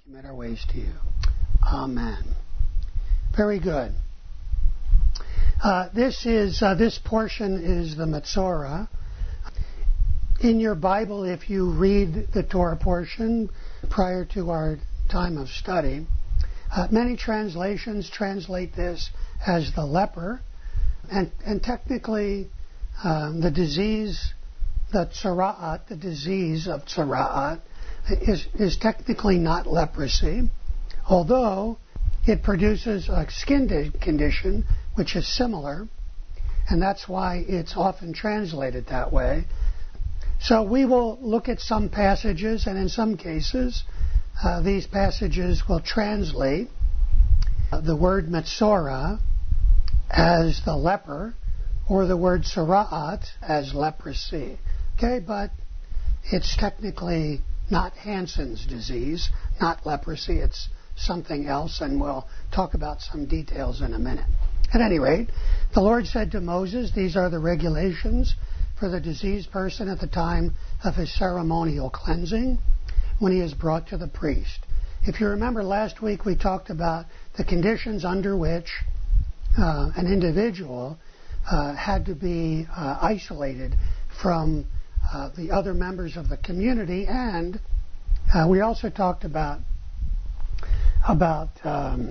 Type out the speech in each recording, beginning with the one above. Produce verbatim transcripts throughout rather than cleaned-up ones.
commit our ways to you. Amen. Very good. Uh, this is uh, this portion is the Metzora. In your Bible, if you read the Torah portion prior to our time of study, uh, many translations translate this as the leper, and and technically um, the disease, the tzara'at, the disease of tzara'at, is is technically not leprosy, although it produces a skin condition which is similar, and that's why it's often translated that way. So we will look at some passages, and in some cases, uh, these passages will translate uh, the word Metzora as the leper, or the word Tzara'at as leprosy. Okay, but it's technically not Hansen's disease, not leprosy, it's something else, and we'll talk about some details in a minute. At any rate, the Lord said to Moses, these are the regulations for the diseased person at the time of his ceremonial cleansing when he is brought to the priest. If you remember last week we talked about the conditions under which uh, an individual uh, had to be uh, isolated from uh, the other members of the community, and uh, we also talked about about um,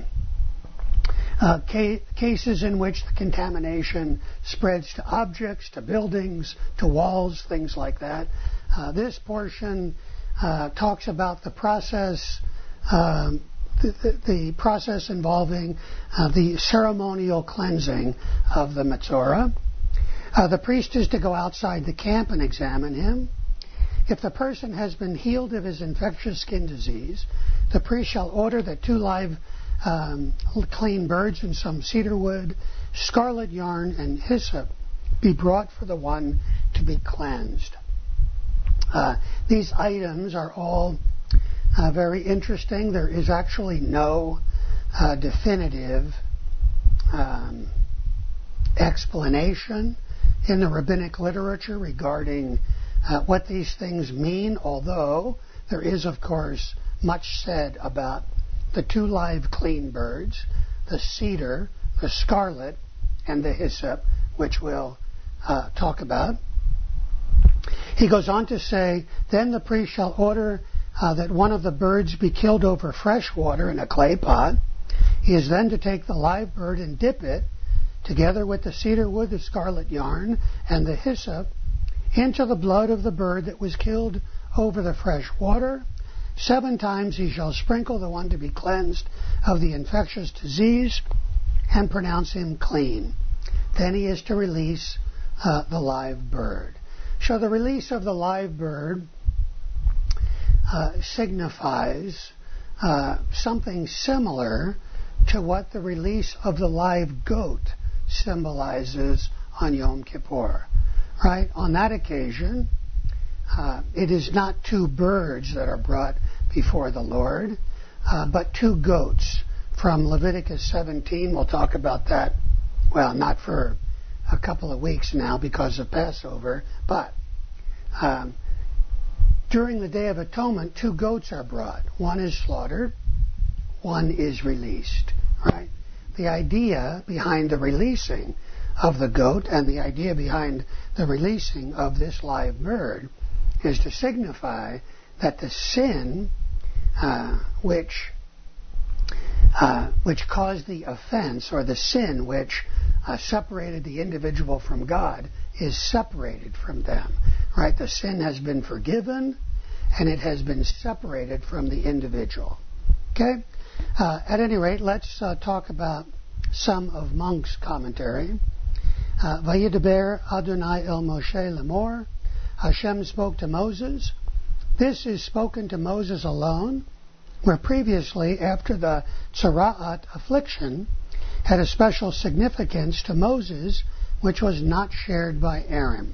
Uh, ca- cases in which the contamination spreads to objects, to buildings, to walls, things like that. Uh, this portion uh, talks about the process, um, the, the, the process involving uh, the ceremonial cleansing of the Metzora. Uh, the priest is to go outside the camp and examine him. If the person has been healed of his infectious skin disease, the priest shall order that two live Um, clean birds and some cedar wood, scarlet yarn, and hyssop be brought for the one to be cleansed. Uh, these items are all uh, very interesting. There is actually no uh, definitive um, explanation in the rabbinic literature regarding uh, what these things mean, although there is, of course, much said about the two live clean birds, the cedar, the scarlet, and the hyssop, which we'll uh, talk about. He goes on to say, then the priest shall order uh, that one of the birds be killed over fresh water in a clay pot. He is then to take the live bird and dip it, together with the cedar wood, the scarlet yarn, and the hyssop, into the blood of the bird that was killed over the fresh water. Seven times he shall sprinkle the one to be cleansed of the infectious disease and pronounce him clean. Then he is to release uh, the live bird. So the release of the live bird uh, signifies uh, something similar to what the release of the live goat symbolizes on Yom Kippur. Right? On that occasion, Uh, it is not two birds that are brought before the Lord, uh, but two goats from Leviticus seventeen. We'll talk about that, well, not for a couple of weeks now because of Passover, but um, during the Day of Atonement, two goats are brought. One is slaughtered, one is released, right? The idea behind the releasing of the goat and the idea behind the releasing of this live bird is to signify that the sin uh, which uh, which caused the offense, or the sin which uh, separated the individual from God, is separated from them. Right? The sin has been forgiven, and it has been separated from the individual. Okay? Uh, at any rate, let's uh, talk about some of Monk's commentary. Uh, Vayidaber Adonai el Moshe lemor. Hashem spoke to Moses. This is spoken to Moses alone, where previously, after the Tzara'at affliction, had a special significance to Moses, which was not shared by Aaron.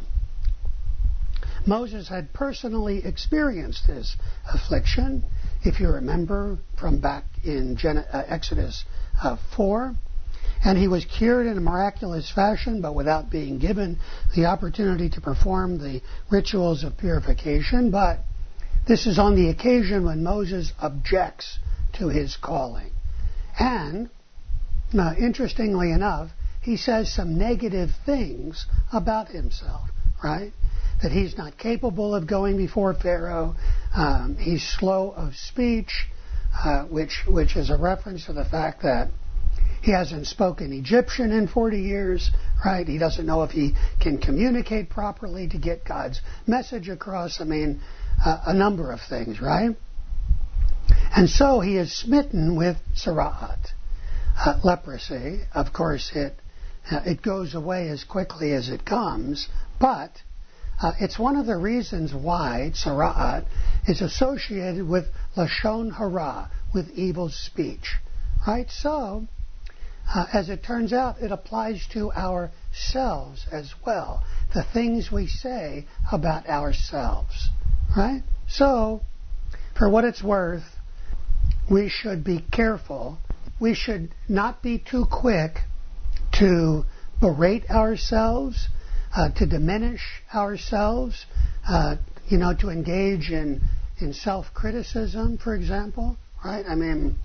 Moses had personally experienced this affliction, if you remember from back in Gen- uh, Exodus uh, four. And he was cured in a miraculous fashion, but without being given the opportunity to perform the rituals of purification. But this is on the occasion when Moses objects to his calling. And, uh, interestingly enough, he says some negative things about himself, right? That he's not capable of going before Pharaoh. Um, he's slow of speech, uh, which which is a reference to the fact that he hasn't spoken Egyptian in forty years, right? He doesn't know if he can communicate properly to get God's message across. I mean, uh, a number of things, right? And so he is smitten with Tzara'at, uh, leprosy. Of course, it uh, it goes away as quickly as it comes, but uh, it's one of the reasons why Tzara'at is associated with Lashon Hara, with evil speech, right? So, Uh, as it turns out, it applies to ourselves as well. The things we say about ourselves. Right? So, for what it's worth, we should be careful. We should not be too quick to berate ourselves, uh, to diminish ourselves, uh, you know, to engage in, in self-criticism, for example. Right? I mean...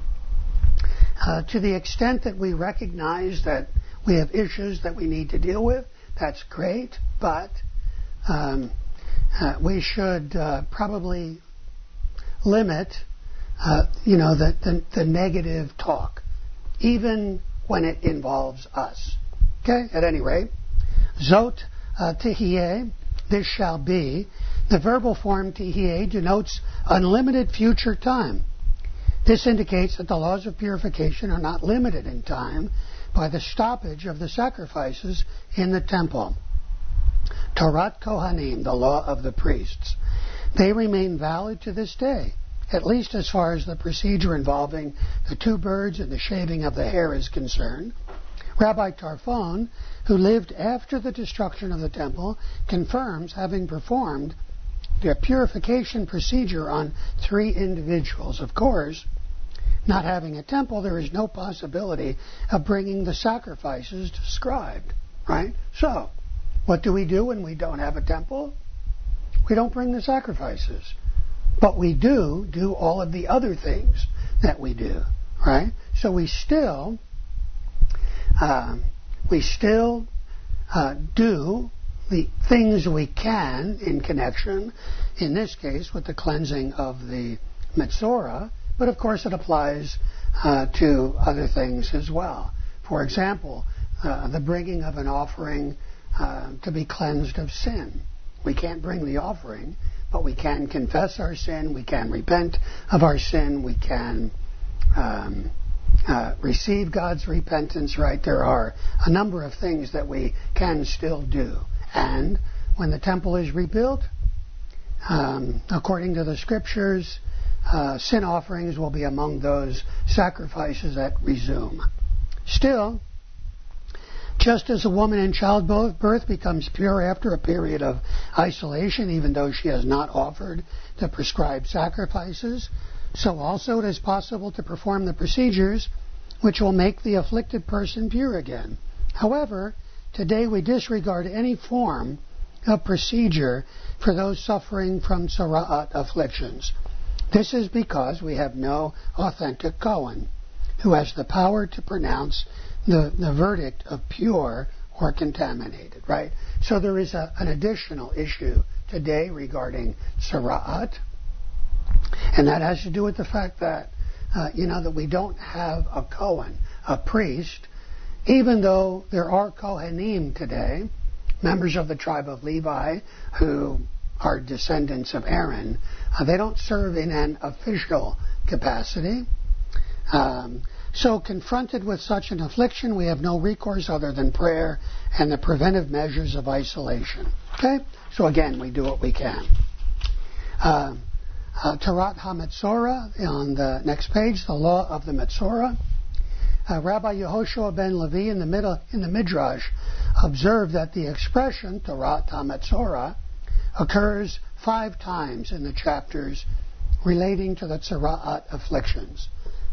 Uh, to the extent that we recognize that we have issues that we need to deal with, that's great, but um, uh, we should uh, probably limit, uh, you know, the, the, the negative talk, even when it involves us. Okay, at any rate, Zot uh, Tehiyeh, this shall be. The verbal form Tehiyeh denotes unlimited future time. This indicates that the laws of purification are not limited in time by the stoppage of the sacrifices in the temple. Torat Kohanim, the law of the priests. They remain valid to this day, at least as far as the procedure involving the two birds and the shaving of the hair is concerned. Rabbi Tarfon, who lived after the destruction of the temple, confirms having performed the purification procedure on three individuals. Of course, not having a temple, there is no possibility of bringing the sacrifices described, right? So, what do we do when we don't have a temple? We don't bring the sacrifices. But we do do all of the other things that we do, right? So we still, uh, we still uh, do the things we can in connection, in this case, with the cleansing of the Metzorah, but of course it applies uh, to other things as well. For example, uh, the bringing of an offering uh, to be cleansed of sin. We can't bring the offering, but we can confess our sin, we can repent of our sin, we can um, uh, receive God's repentance, right? There are a number of things that we can still do. And when the temple is rebuilt, um, according to the scriptures, uh, sin offerings will be among those sacrifices that resume. Still, just as a woman in childbirth becomes pure after a period of isolation, even though she has not offered the prescribed sacrifices, so also it is possible to perform the procedures which will make the afflicted person pure again. However, today we disregard any form of procedure for those suffering from Tzara'at afflictions. This is because we have no authentic Kohen who has the power to pronounce the, the verdict of pure or contaminated, right? So there is a, an additional issue today regarding Tzara'at, and that has to do with the fact that, uh, you know, that we don't have a Kohen, a priest, even though there are Kohanim today, members of the tribe of Levi, who are descendants of Aaron. Uh, they don't serve in an official capacity. Um, so confronted with such an affliction, we have no recourse other than prayer and the preventive measures of isolation. Okay? So again, we do what we can. Uh, uh, Torat HaMetzorah, on the next page, the law of the Metzorah. Uh, Rabbi Yehoshua ben Levi in the, middle, in the Midrash observed that the expression Torat HaMetzorah occurs five times in the chapters relating to the Tzara'at afflictions.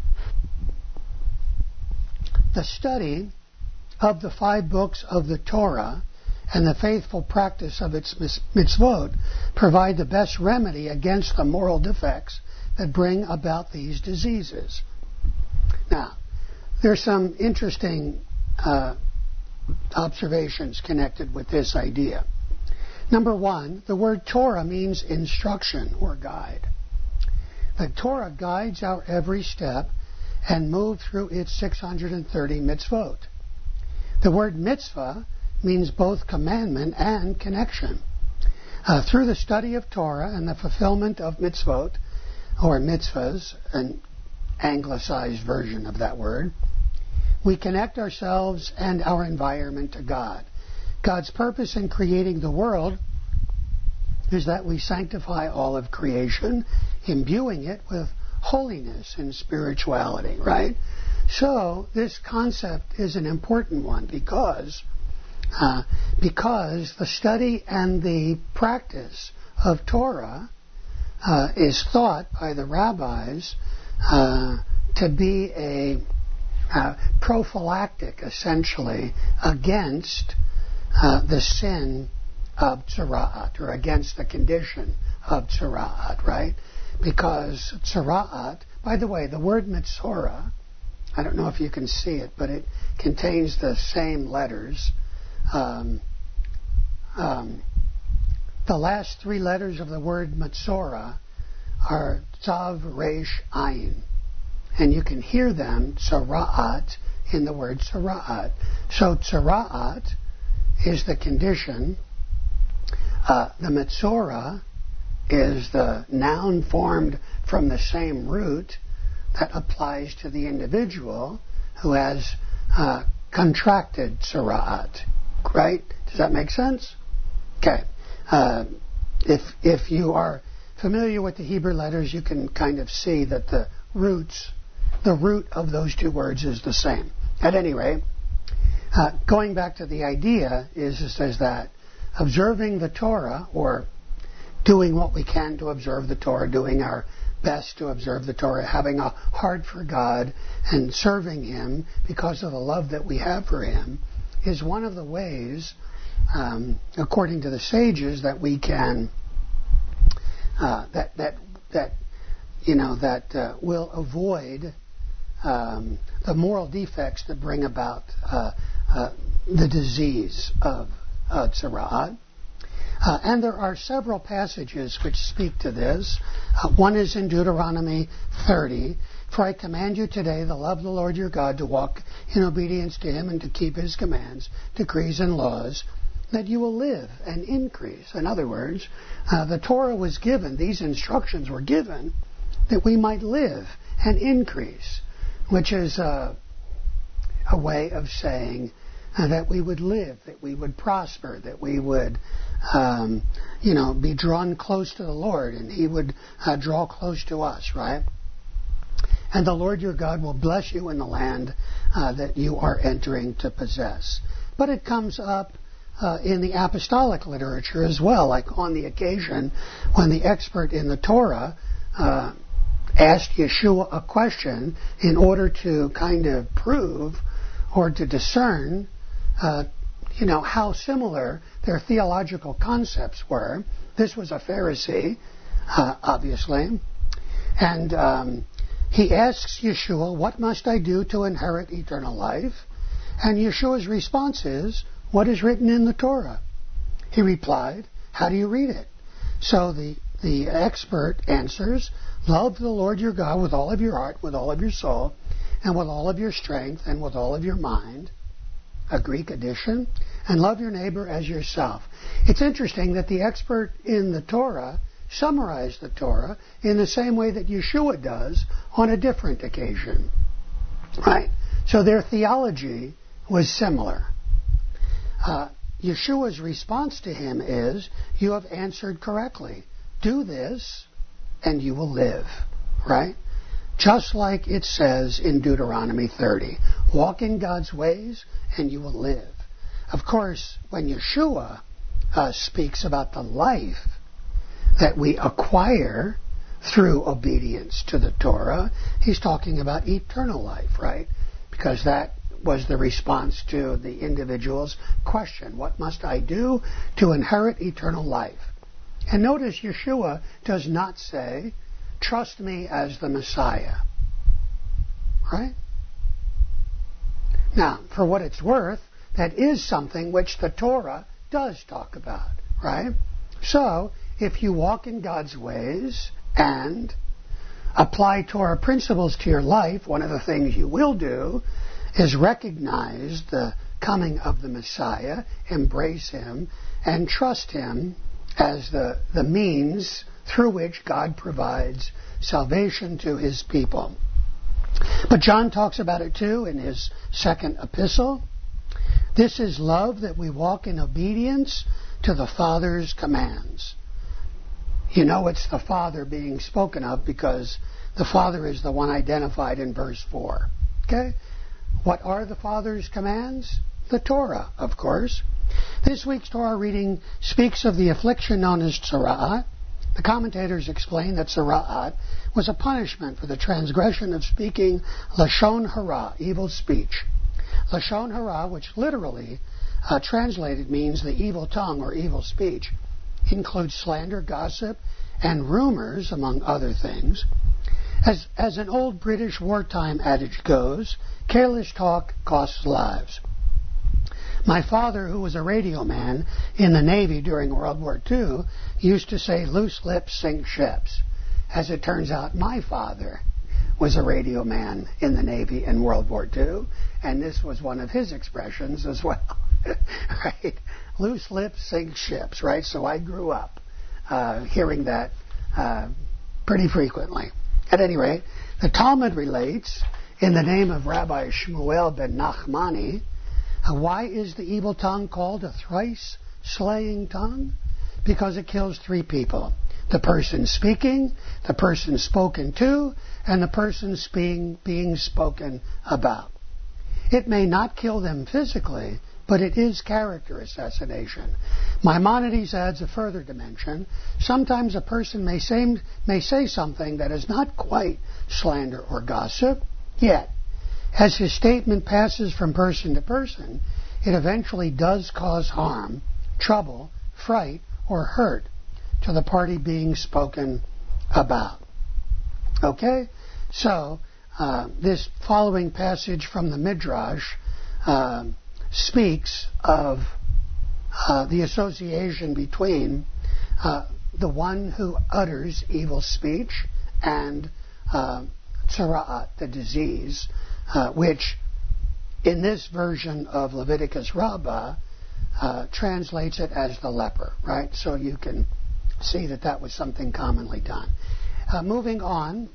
The study of the five books of the Torah and the faithful practice of its mitzvot provide the best remedy against the moral defects that bring about these diseases. Now, there's some interesting uh, observations connected with this idea. Number one, the word Torah means instruction or guide. The Torah guides our every step and moves through its six hundred thirty mitzvot. The word mitzvah means both commandment and connection. Uh, through the study of Torah and the fulfillment of mitzvot, or mitzvahs, an anglicized version of that word, we connect ourselves and our environment to God. God's purpose in creating the world is that we sanctify all of creation, imbuing it with holiness and spirituality, right? So this concept is an important one because uh, because the study and the practice of Torah uh, is thought by the rabbis uh, to be a uh, prophylactic, essentially, against uh, the sin of tzara'at, or against the condition of tzara'at, right? Because tzara'at, by the way, the word Metzora, I don't know if you can see it, but it contains the same letters. Um, um, the last three letters of the word Metzora are Tzav, Resh, Ayin. And you can hear them, tzara'at, in the word tzara'at. So tzara'at is the condition. Uh, the Metzora is the noun formed from the same root that applies to the individual who has uh, contracted tzara'at. Right? Does that make sense? Okay. Uh, if if you are familiar with the Hebrew letters, you can kind of see that the roots, the root of those two words is the same. At any rate, uh, going back to the idea is, is, is that observing the Torah, or doing what we can to observe the Torah, doing our best to observe the Torah, having a heart for God and serving Him because of the love that we have for Him, is one of the ways, um, according to the sages, that we can uh, that that that you know that uh, will avoid um, the moral defects that bring about uh, uh, the disease of uh, tzara'at. Uh, and there are several passages which speak to this. Uh, one is in Deuteronomy thirty. For I command you today to love the Lord your God, to walk in obedience to Him and to keep His commands, decrees, and laws, that you will live and increase. In other words, uh, the Torah was given, these instructions were given, that we might live and increase, which is uh, a way of saying uh, that we would live, that we would prosper, that we would um, you know, be drawn close to the Lord, and He would uh, draw close to us, right? And the Lord your God will bless you in the land uh, that you are entering to possess. But it comes up uh, in the apostolic literature as well, like on the occasion when the expert in the Torah uh, asked Yeshua a question in order to kind of prove or to discern, uh, you know, how similar their theological concepts were. This was a Pharisee, uh, obviously, and um, he asks Yeshua, what must I do to inherit eternal life? And Yeshua's response is, what is written in the Torah? He replied, how do you read it? So the, the expert answers, love the Lord your God with all of your heart, with all of your soul, and with all of your strength, and with all of your mind. A Greek addition. And love your neighbor as yourself. It's interesting that the expert in the Torah summarized the Torah in the same way that Yeshua does on a different occasion. Right? So their theology was similar. Uh, Yeshua's response to him is, you have answered correctly. Do this and you will live. Right? Just like it says in Deuteronomy thirty. Walk in God's ways and you will live. Of course, when Yeshua uh, speaks about the life that we acquire through obedience to the Torah, he's talking about eternal life, right? Because that was the response to the individual's question, what must I do to inherit eternal life? And notice Yeshua does not say, trust me as the Messiah. Right? Now, for what it's worth, that is something which the Torah does talk about, right? So, if you walk in God's ways and apply Torah principles to your life, one of the things you will do is recognize the coming of the Messiah, embrace Him, and trust Him as the, the means through which God provides salvation to His people. But John talks about it too in his second epistle. This is love, that we walk in obedience to the Father's commands. You know it's the Father being spoken of because the Father is the one identified in verse four. Okay? What are the Father's commands? The Torah, of course. This week's Torah reading speaks of the affliction known as tzara'at. The commentators explain that tzara'at was a punishment for the transgression of speaking lashon hara, evil speech. Lashon hara, which literally uh, translated means the evil tongue or evil speech, includes slander, gossip, and rumors, among other things. As, as an old British wartime adage goes, careless talk costs lives. My father, who was a radio man in the Navy during World War Two, used to say, loose lips sink ships. As it turns out, my father was a radio man in the Navy in World War Two, and this was one of his expressions as well. Right? Loose lips sink ships, right? So I grew up uh, hearing that uh, pretty frequently. At any rate, the Talmud relates, in the name of Rabbi Shmuel ben Nachmani, uh, why is the evil tongue called a thrice slaying tongue? Because it kills three people. The person speaking, the person spoken to, and the person being, being spoken about. It may not kill them physically, but it is character assassination. Maimonides adds a further dimension. Sometimes a person may say, may say something that is not quite slander or gossip, yet, as his statement passes from person to person, it eventually does cause harm, trouble, fright, or hurt to the party being spoken about. Okay? So, uh, this following passage from the Midrash uh, speaks of uh, the association between uh, the one who utters evil speech and uh, tzara'at, the disease, uh, which in this version of Leviticus Rabbah uh, translates it as the leper, right? So you can see that that was something commonly done. Uh, moving on,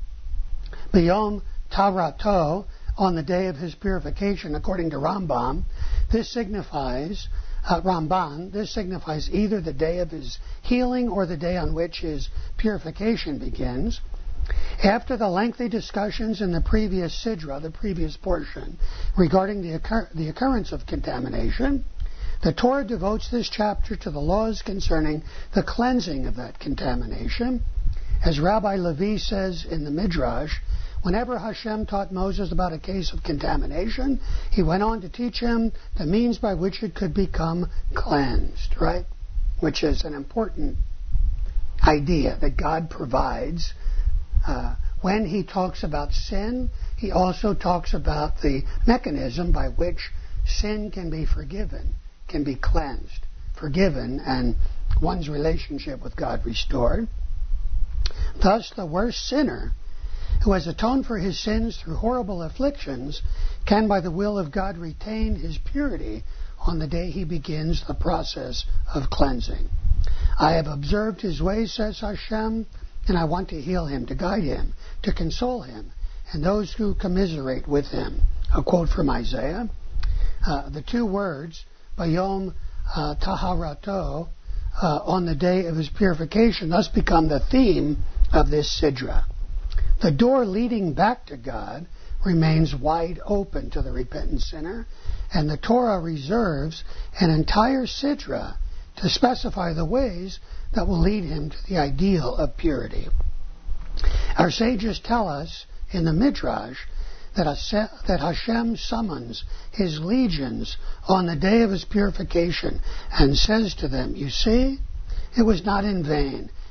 B'yom Tarato, on the day of his purification, according to Rambam, this signifies, uh, Ramban, this signifies either the day of his healing or the day on which his purification begins. After the lengthy discussions in the previous Sidra, the previous portion, regarding the, occur- the occurrence of contamination, the Torah devotes this chapter to the laws concerning the cleansing of that contamination. As Rabbi Levi says in the Midrash, whenever Hashem taught Moses about a case of contamination, he went on to teach him the means by which it could become cleansed, right? Which is an important idea that God provides. Uh, when he talks about sin, he also talks about the mechanism by which sin can be forgiven, can be cleansed, forgiven, and one's relationship with God restored. Thus, the worst sinner, who has atoned for his sins through horrible afflictions, can by the will of God retain his purity on the day he begins the process of cleansing. I have observed his ways, says Hashem, and I want to heal him, to guide him, to console him, and those who commiserate with him. A quote from Isaiah. Uh, the two words, Bayom uh, Taharato, uh, on the day of his purification, thus become the theme of this Sidra. The door leading back to God remains wide open to the repentant sinner, and the Torah reserves an entire Sidra to specify the ways that will lead him to the ideal of purity. Our sages tell us in the Midrash that Hashem summons his legions on the day of his purification and says to them, you see, it was not in vain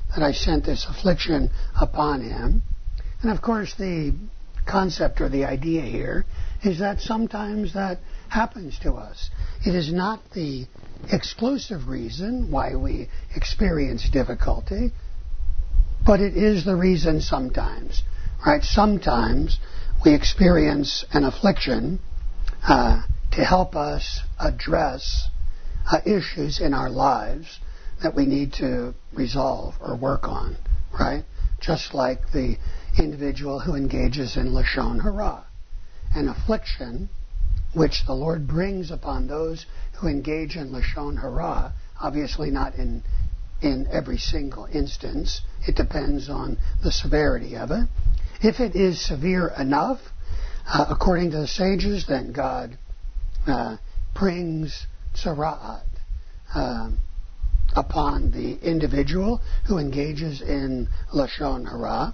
that I sent this affliction upon him. And of course the concept or the idea here is that sometimes that happens to us. It is not the exclusive reason why we experience difficulty, but it is the reason sometimes, right? Sometimes we experience an affliction uh, to help us address uh, issues in our lives that we need to resolve or work on, right? Just like the individual who engages in Lashon Hara, an affliction which the Lord brings upon those who engage in Lashon Hara, obviously not in in every single instance. It depends on the severity of it. If it is severe enough, uh, according to the sages, then God uh, brings tzara'at uh, upon the individual who engages in Lashon Hara.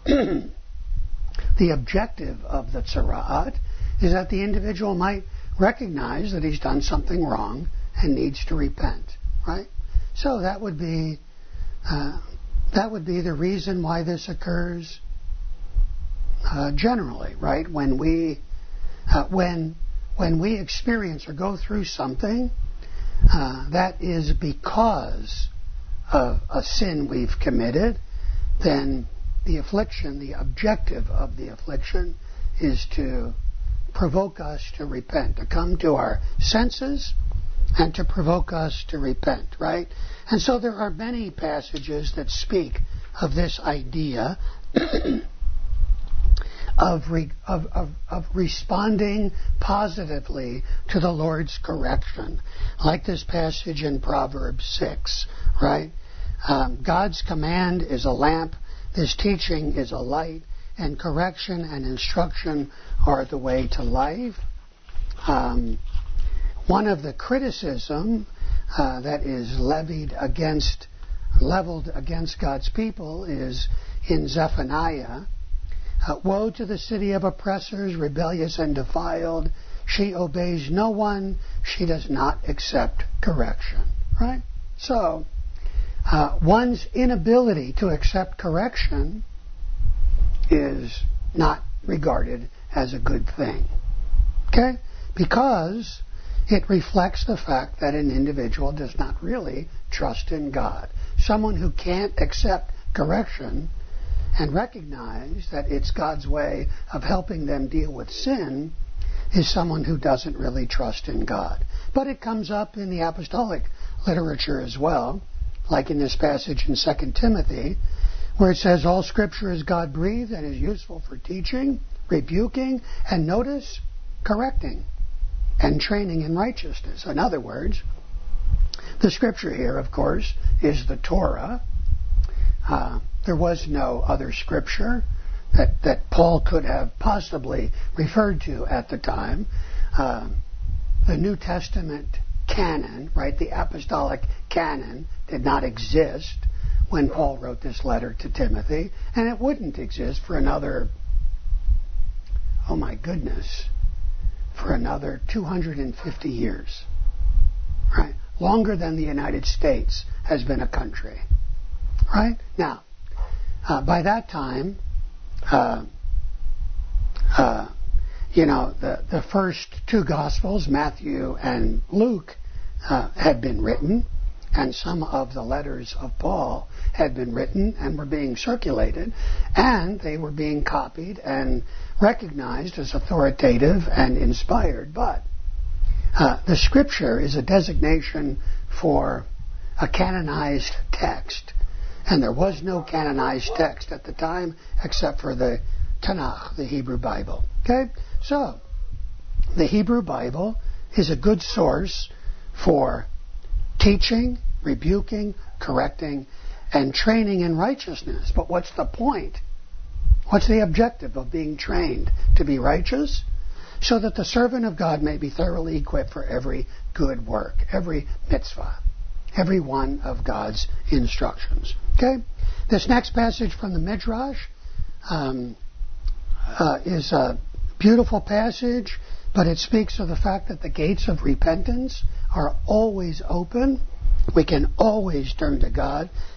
The objective of the tzara'at is that the individual might recognize that he's done something wrong and needs to repent, right? So that would be uh, that would be the reason why this occurs uh, generally, right? When we uh, when when we experience or go through something uh, that is because of a sin we've committed, then the affliction, the objective of the affliction, is to provoke us to repent, to come to our senses and to provoke us to repent, right? And so there are many passages that speak of this idea of, re, of, of, of responding positively to the Lord's correction, like this passage in Proverbs six, right? Um, God's command is a lamp, this teaching is a light, and correction and instruction are the way to life. Um, one of the criticism uh, that is levied against, leveled against God's people is in Zephaniah. Uh, Woe to the city of oppressors, rebellious and defiled. She obeys no one. She does not accept correction. Right? So, uh, one's inability to accept correction is not regarded as a good thing. Okay? Because it reflects the fact that an individual does not really trust in God. Someone who can't accept correction and recognize that it's God's way of helping them deal with sin is someone who doesn't really trust in God. But it comes up in the apostolic literature as well, like in this passage in Second Timothy, where it says, all Scripture is God-breathed and is useful for teaching, rebuking, and notice, correcting, and training in righteousness. In other words, the Scripture here, of course, is the Torah. Uh, there was no other Scripture that, that Paul could have possibly referred to at the time. Uh, the New Testament canon, right, the apostolic canon, did not exist when Paul wrote this letter to Timothy, and it wouldn't exist for another, oh my goodness, for another two hundred fifty years, right? Longer than the United States has been a country, right? Now, uh, by that time, uh, uh, you know, the, the first two Gospels, Matthew and Luke, uh, had been written, and some of the letters of Paul had been written and were being circulated, and they were being copied and recognized as authoritative and inspired. But uh, the Scripture is a designation for a canonized text, and there was no canonized text at the time except for the Tanakh, the Hebrew Bible. Okay? So, the Hebrew Bible is a good source for teaching, rebuking, correcting, and training in righteousness. But what's the point? What's the objective of being trained? To be righteous? So that the servant of God may be thoroughly equipped for every good work, every mitzvah, every one of God's instructions. Okay? This next passage from the Midrash um, uh, is a beautiful passage, but it speaks of the fact that the gates of repentance are always open. We can always turn to God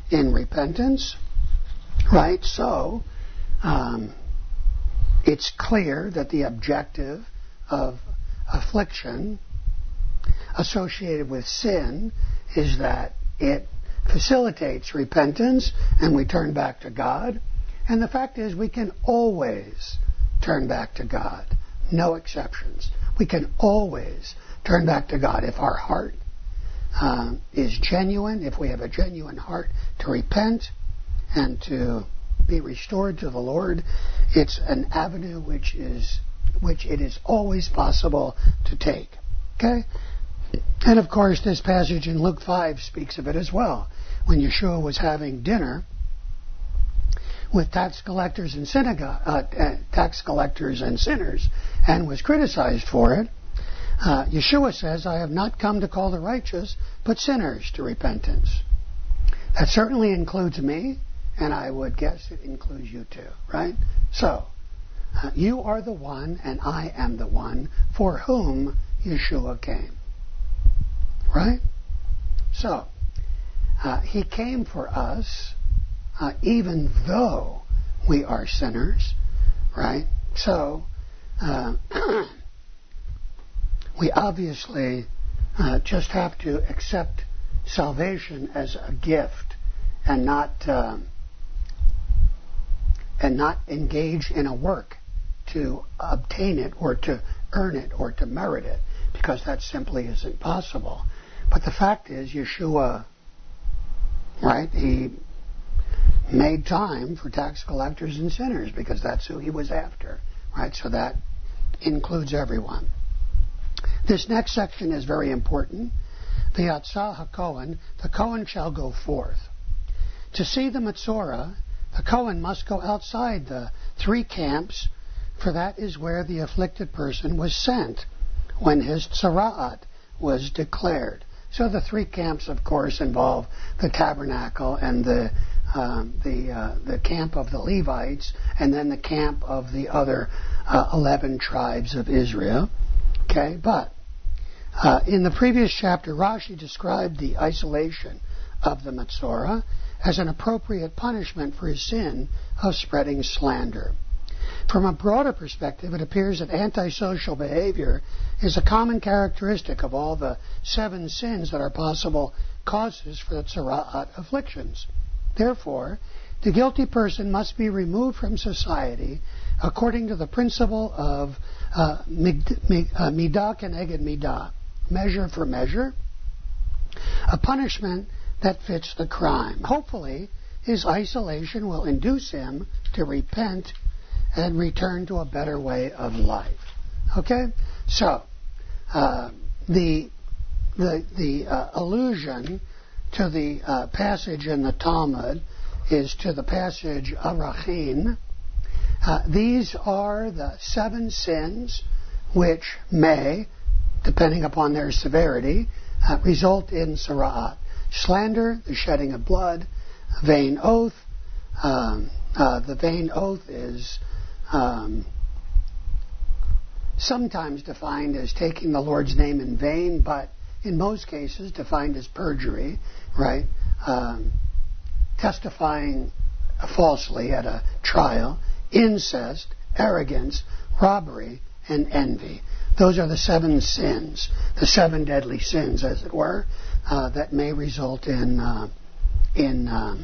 in repentance, right? So, um, it's clear that the objective of affliction associated with sin is that it facilitates repentance and we turn back to God. And the fact is we can always turn back to God. No exceptions. We can always turn back to God if our heart um, is genuine, if we have a genuine heart to repent and to be restored to the Lord. It's an avenue which is which it is always possible to take. Okay? And of course this passage in Luke five speaks of it as well. When Yeshua was having dinner with tax collectors and synagogue, uh, uh, tax collectors and sinners, and was criticized for it, uh, Yeshua says, "I have not come to call the righteous, but sinners to repentance." That certainly includes me, and I would guess it includes you too, right? So, uh, you are the one, and I am the one for whom Yeshua came, right? So, uh, He came for us. Uh, even though we are sinners, right? So, uh, we obviously uh, just have to accept salvation as a gift and not uh, and not engage in a work to obtain it or to earn it or to merit it, because that simply isn't possible. But the fact is, Yeshua, right? He made time for tax collectors and sinners because that's who He was after, right? So that includes everyone. This next section is very important. V'yatzah HaKohen, the Kohen shall go forth. To see the Metzorah, the Kohen must go outside the three camps, for that is where the afflicted person was sent when his tzara'at was declared. So the three camps, of course, involve the tabernacle and the um, the uh, the camp of the Levites, and then the camp of the other uh, eleven tribes of Israel. Okay, but uh, in the previous chapter, Rashi described the isolation of the Metzorah as an appropriate punishment for his sin of spreading slander. From a broader perspective, it appears that antisocial behavior is a common characteristic of all the seven sins that are possible causes for the tzara'at afflictions. Therefore, the guilty person must be removed from society according to the principle of uh, midah keneged midah, measure for measure, a punishment that fits the crime. Hopefully, his isolation will induce him to repent and return to a better way of life. Okay? So, uh, the the the uh, allusion to the uh, passage in the Talmud is to the passage Arachin. Uh, these are the seven sins which may, depending upon their severity, uh, result in tzara'at. Slander, the shedding of blood, vain oath. Um, uh, the vain oath is Um, sometimes defined as taking the Lord's name in vain, but in most cases defined as perjury, right? Um, testifying falsely at a trial, incest, arrogance, robbery, and envy. Those are the seven sins, the seven deadly sins, as it were, uh, that may result in uh, in um,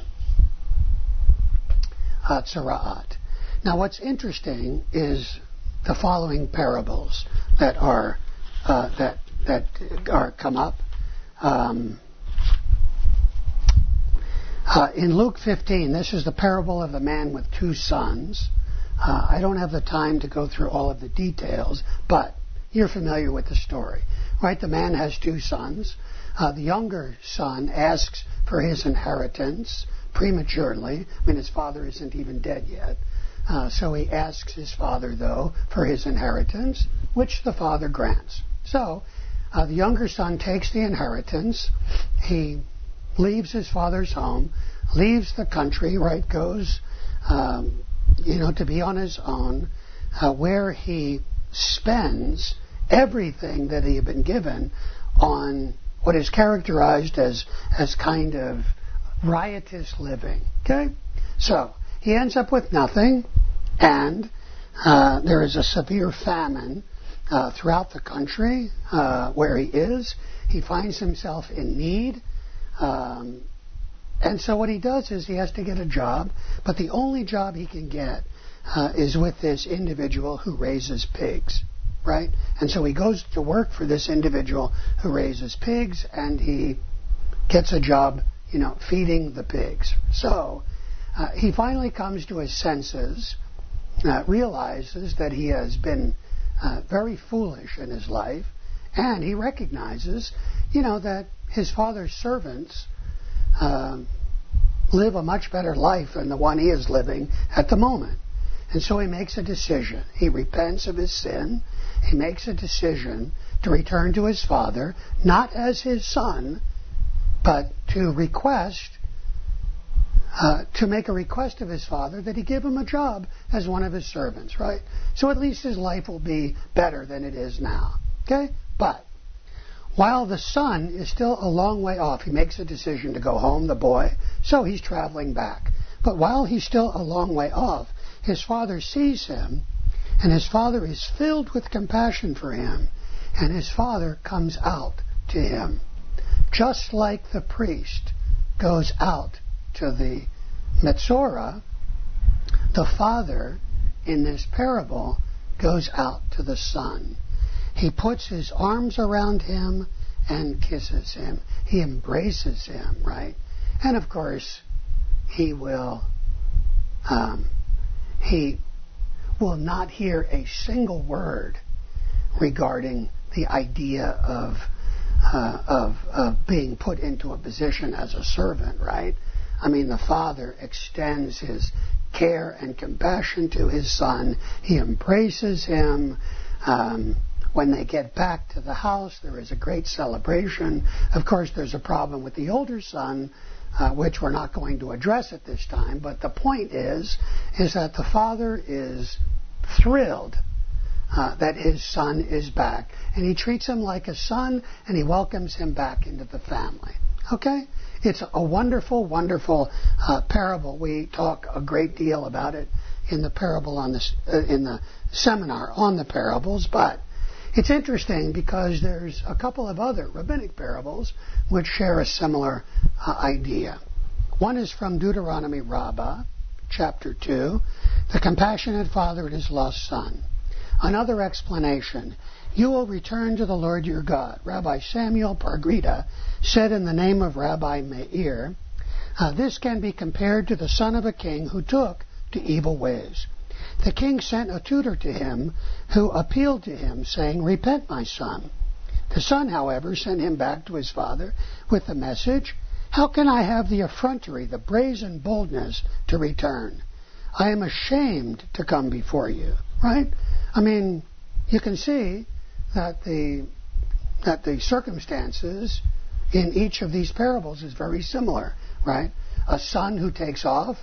uh, tzara'at. Now, what's interesting is the following parables that are uh, that that are come up um, uh, in Luke fifteen. This is the parable of the man with two sons. Uh, I don't have the time to go through all of the details, but you're familiar with the story, right? The man has two sons. Uh, the younger son asks for his inheritance prematurely. I mean, his father isn't even dead yet. Uh, so he asks his father, though, for his inheritance, which the father grants. So uh, the younger son takes the inheritance. He leaves his father's home, leaves the country, right, goes, um, you know, to be on his own, uh, where he spends everything that he had been given on what is characterized as, as kind of riotous living. Okay? So, he ends up with nothing, and uh, there is a severe famine uh, throughout the country uh, where he is. He finds himself in need. Um, and so what he does is he has to get a job, but the only job he can get uh, is with this individual who raises pigs, right? And so he goes to work for this individual who raises pigs, and he gets a job, you know, feeding the pigs. So uh, he finally comes to his senses, uh, realizes that he has been uh, very foolish in his life, and he recognizes, you know, that his father's servants um, live a much better life than the one he is living at the moment. And so he makes a decision. He repents of his sin. He makes a decision to return to his father, not as his son, but to request, uh, to make a request of his father that he give him a job as one of his servants, right? So at least his life will be better than it is now. Okay? But while the son is still a long way off, he makes a decision to go home, the boy, so he's traveling back. But while he's still a long way off, his father sees him, and his father is filled with compassion for him, and his father comes out to him. Just like the priest goes out to the Metzora, the father in this parable goes out to the son. He puts his arms around him and kisses him. He embraces him, right? And of course, he will um, he will not hear a single word regarding the idea of uh, of of being put into a position as a servant, right? I mean, the father extends his care and compassion to his son. He embraces him. Um, When they get back to the house, there is a great celebration. Of course, there's a problem with the older son, uh, which we're not going to address at this time. But the point is, is that the father is thrilled uh, that his son is back. And he treats him like a son, and he welcomes him back into the family. Okay? It's a wonderful, wonderful uh, parable. We talk a great deal about it in the parable on this, uh, in the seminar on the parables, but it's interesting because there's a couple of other rabbinic parables which share a similar uh, idea. One is from Deuteronomy Rabbah, chapter two, the compassionate father and his lost son. Another explanation, you will return to the Lord your God. Rabbi Samuel Pargrida said in the name of Rabbi Meir, uh, this can be compared to the son of a king who took to evil ways. The king sent a tutor to him who appealed to him, saying, repent, my son. The son, however, sent him back to his father with the message, how can I have the effrontery, the brazen boldness to return? I am ashamed to come before you. Right? I mean, you can see that the that the circumstances in each of these parables is very similar. Right? A son who takes off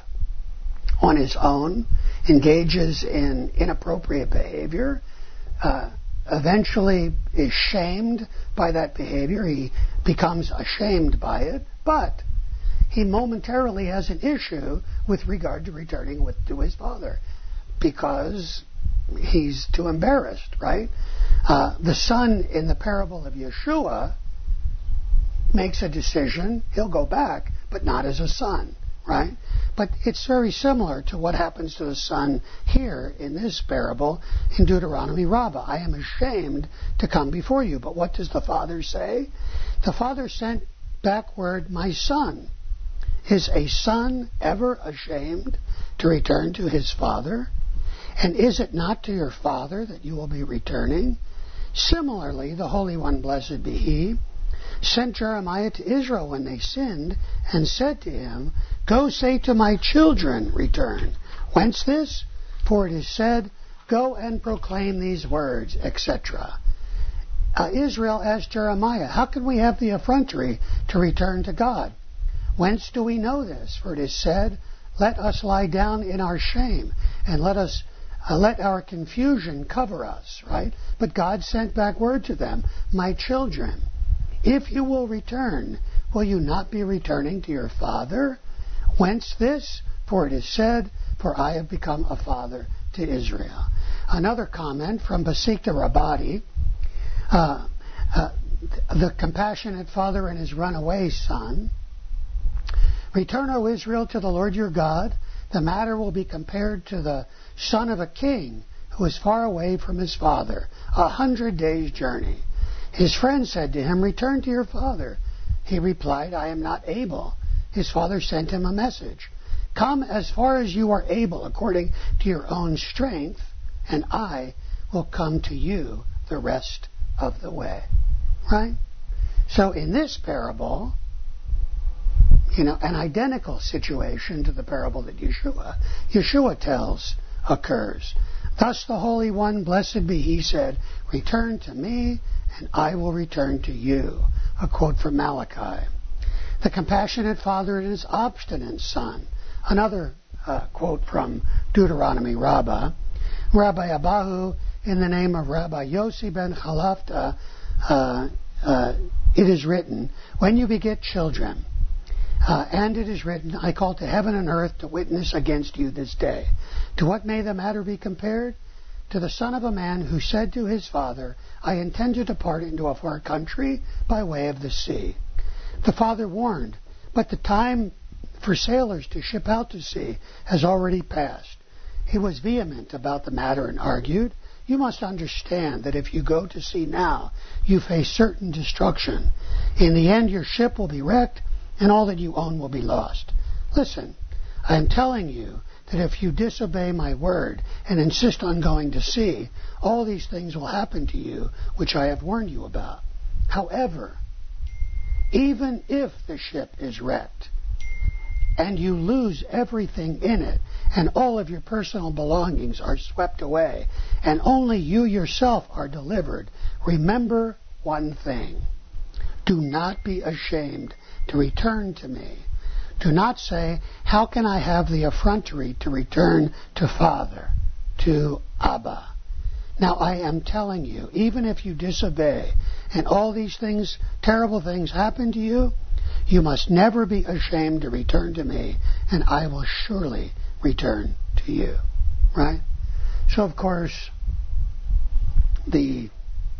on his own, engages in inappropriate behavior, uh, eventually is shamed by that behavior. He becomes ashamed by it, but he momentarily has an issue with regard to returning with, to his father because he's too embarrassed, right? Uh, the son in the parable of Yeshua makes a decision. He'll go back, but not as a son. Right? But it's very similar to what happens to the son here in this parable in Deuteronomy Rabbah. I am ashamed to come before you. But what does the father say? The father sent backward, my son. Is a son ever ashamed to return to his father? And is it not to your father that you will be returning? Similarly, the Holy One, blessed be he, sent Jeremiah to Israel when they sinned, and said to him, go say to my children, return. Whence this? For it is said, go and proclaim these words, et cetera. Uh, Israel asked Jeremiah, how can we have the effrontery to return to God? Whence do we know this? For it is said, let us lie down in our shame, and let us uh, let our confusion cover us. Right? But God sent back word to them, my children. If you will return, will you not be returning to your father? Whence this? For it is said, for I have become a father to Israel. Another comment from Basikta Rabati, uh, uh, the compassionate father and his runaway son. Return, O Israel, to the Lord your God. The matter will be compared to the son of a king who is far away from his father, a hundred days' journey. His friend said to him, return to your father. He replied, I am not able. His father sent him a message. Come as far as you are able according to your own strength, and I will come to you the rest of the way. Right? So in this parable, you know, an identical situation to the parable that Yeshua, Yeshua tells occurs. Thus the Holy One, blessed be He, said, return to me, and I will return to you. A quote from Malachi. The compassionate father and his obstinate son. Another uh, quote from Deuteronomy Rabbah. Rabbi Abahu, in the name of Rabbi Yossi ben Chalafta, uh, uh, it is written, when you beget children, Uh, and it is written, I call to heaven and earth to witness against you this day. To what may the matter be compared? To the son of a man who said to his father, I intend to depart into a far country by way of the sea. The father warned, but the time for sailors to ship out to sea has already passed. He was vehement about the matter and argued, you must understand that if you go to sea now, you face certain destruction. In the end, your ship will be wrecked, and all that you own will be lost. Listen, I am telling you that if you disobey my word and insist on going to sea, all these things will happen to you, which I have warned you about. However, even if the ship is wrecked, and you lose everything in it, and all of your personal belongings are swept away, and only you yourself are delivered, remember one thing. Do not be ashamed to return to me. Do not say, how can I have the effrontery to return to Father, to Abba? Now I am telling you, even if you disobey, and all these things, terrible things happen to you, you must never be ashamed to return to me, and I will surely return to you. Right? So of course, the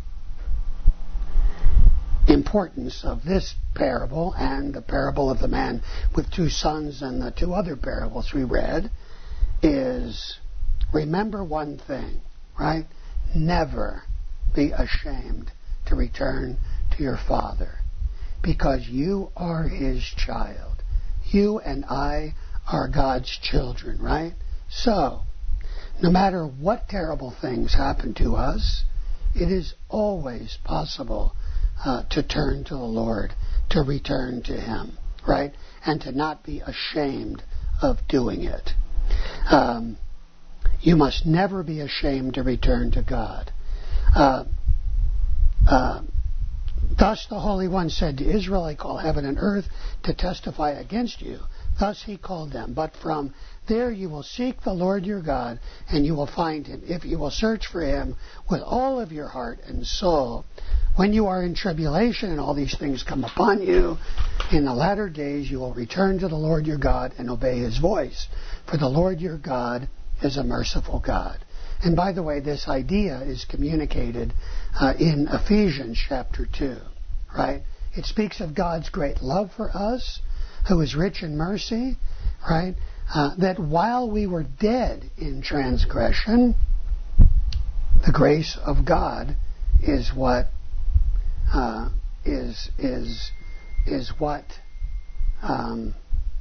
importance of this parable and the parable of the man with two sons and the two other parables we read is, remember one thing, right? Never be ashamed to return to your Father, because you are His child. You and I are God's children, right? So, no matter what terrible things happen to us, it is always possible Uh, to turn to the Lord, to return to Him, right? And to not be ashamed of doing it. Um, you must never be ashamed to return to God. Uh, uh, Thus the Holy One said to Israel, I call heaven and earth to testify against you. Thus He called them. But from there you will seek the Lord your God, and you will find Him, if you will search for Him with all of your heart and soul. When you are in tribulation and all these things come upon you, in the latter days you will return to the Lord your God and obey His voice. For the Lord your God is a merciful God. And by the way, this idea is communicated uh, in Ephesians chapter two, right? It speaks of God's great love for us, who is rich in mercy, right? Uh, that while we were dead in transgression, the grace of God is what uh, is is is what um,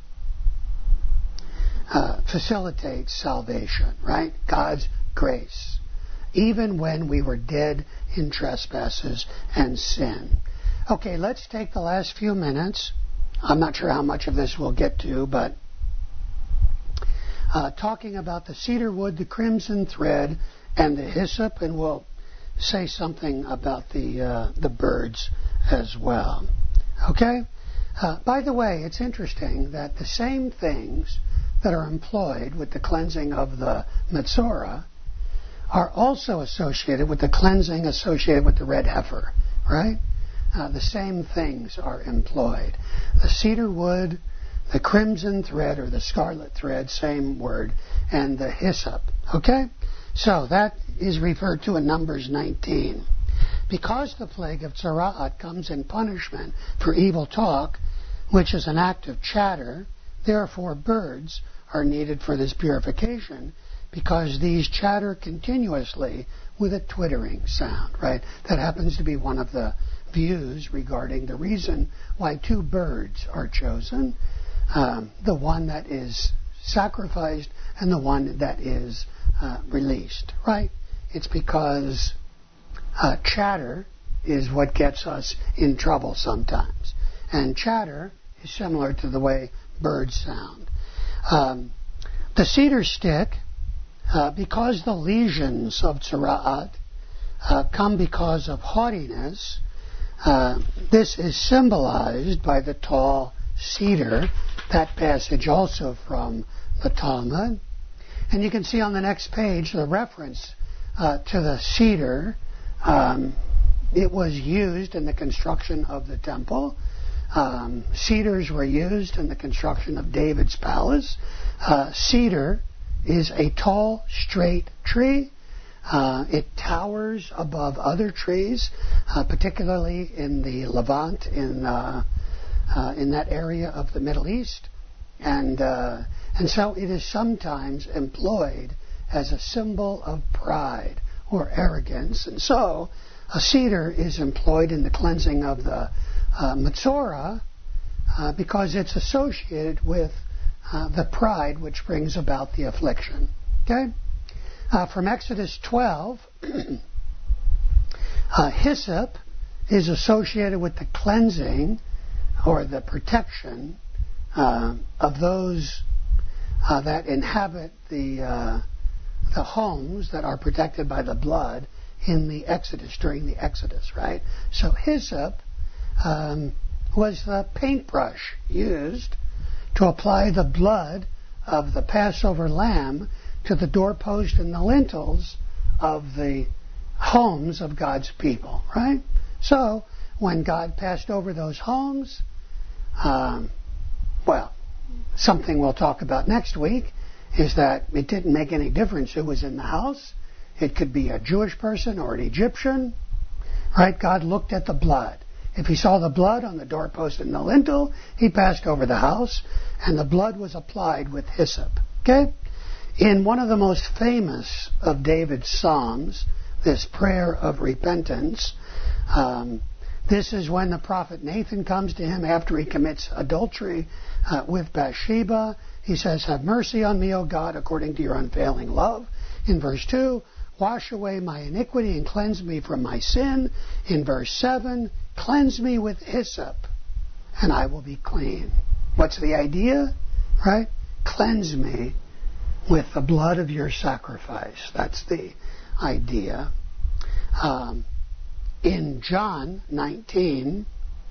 uh, facilitates salvation, right? God's grace, even when we were dead in trespasses and sin. Okay, let's take the last few minutes. I'm not sure how much of this we'll get to, but uh, talking about the cedar wood, the crimson thread, and the hyssop, and we'll say something about the uh, the birds as well. Okay? Uh, by the way, it's interesting that the same things that are employed with the cleansing of the Metzora are also associated with the cleansing associated with the red heifer, right? uh, the same things are employed. The cedar wood, the crimson thread or the scarlet thread, same word, and the hyssop. Okay? So that is referred to in Numbers nineteen. Because the plague of Tzara'at comes in punishment for evil talk, which is an act of chatter, therefore birds are needed for this purification, because these chatter continuously with a twittering sound, right? That happens to be one of the views regarding the reason why two birds are chosen, um, the one that is sacrificed and the one that is uh, released, right? It's because uh, chatter is what gets us in trouble sometimes. And chatter is similar to the way birds sound. Um, the cedar stick, uh, because the lesions of Tzara'at uh, come because of haughtiness, uh, this is symbolized by the tall cedar, that passage also from the Talmud. And you can see on the next page the reference uh, to the cedar. Um, it was used in the construction of the temple. Um, cedars were used in the construction of David's palace. Uh, cedar is a tall, straight tree. Uh, it towers above other trees, uh, particularly in the Levant, in uh, uh, in that area of the Middle East, and uh, and so it is sometimes employed as a symbol of pride or arrogance, and so a cedar is employed in the cleansing of the uh, Metzora uh, because it's associated with uh, the pride which brings about the affliction. Okay. Uh, from Exodus twelve, uh, hyssop is associated with the cleansing or the protection uh, of those uh, that inhabit the uh, the homes that are protected by the blood in the Exodus, during the Exodus, right? So hyssop um, was the paintbrush used to apply the blood of the Passover lamb to the doorpost and the lintels of the homes of God's people, right? So, when God passed over those homes, um, well, something we'll talk about next week is that it didn't make any difference who was in the house. It could be a Jewish person or an Egyptian, right? God looked at the blood. If he saw the blood on the doorpost and the lintel, he passed over the house, and the blood was applied with hyssop, okay? In one of the most famous of David's Psalms, this prayer of repentance, um, this is when the prophet Nathan comes to him after he commits adultery uh, with Bathsheba. He says, "Have mercy on me, O God, according to your unfailing love." In verse two, "Wash away my iniquity and cleanse me from my sin." In verse seven, "Cleanse me with hyssop, and I will be clean." What's the idea? Right? Cleanse me with the blood of your sacrifice. That's the idea. Um, in John nineteen,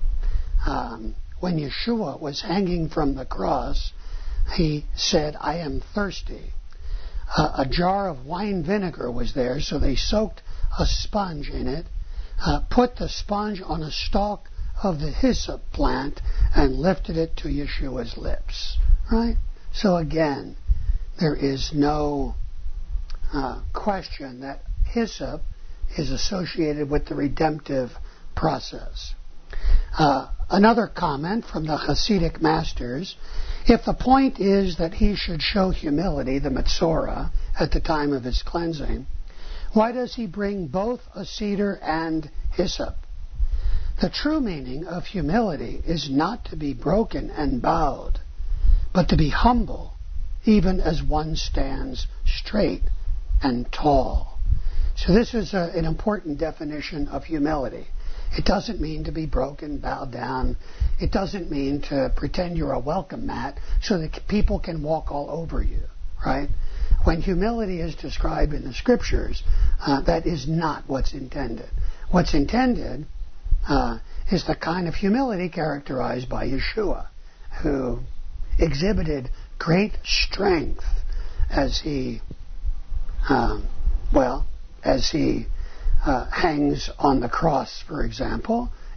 um, when Yeshua was hanging from the cross, he said, "I am thirsty." Uh, a jar of wine vinegar was there, so they soaked a sponge in it, uh, put the sponge on a stalk of the hyssop plant, and lifted it to Yeshua's lips. Right? So again, there is no uh, question that hyssop is associated with the redemptive process. Uh, another comment from the Hasidic masters: if the point is that he should show humility, the Metzora, at the time of his cleansing, why does he bring both a cedar and hyssop? The true meaning of humility is not to be broken and bowed, but to be humble, even as one stands straight and tall. So this is a, an important definition of humility. It doesn't mean to be broken, bowed down. It doesn't mean to pretend you're a welcome mat so that people can walk all over you, right? When humility is described in the Scriptures, uh, that is not what's intended. What's intended uh, is the kind of humility characterized by Yeshua, who exhibited great strength as he, um, well, as he uh, hangs on the cross, for example,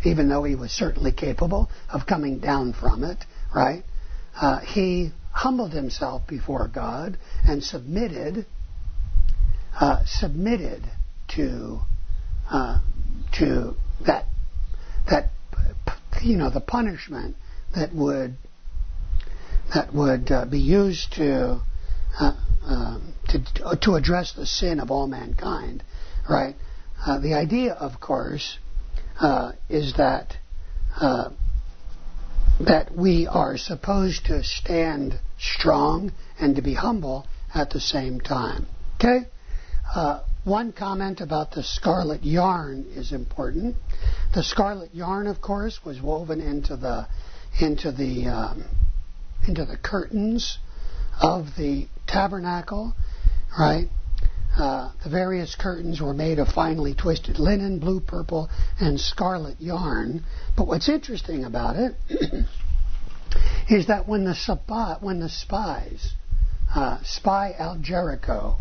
even though he was certainly capable of coming down from it, right? Uh, he humbled himself before God and submitted, uh, submitted to uh, to that that you know the punishment that would that would uh, be used to, uh, um, to to address the sin of all mankind, right? Uh, the idea, of course, uh, is that uh, that we are supposed to stand strong and to be humble at the same time. Okay? Uh, one comment about the scarlet yarn is important. The scarlet yarn, of course, was woven into the into the um, into the curtains of the tabernacle, right? Uh, the various curtains were made of finely twisted linen, blue, purple, and scarlet yarn. But what's interesting about it is that when the spa, when the spies uh, spy out Jericho,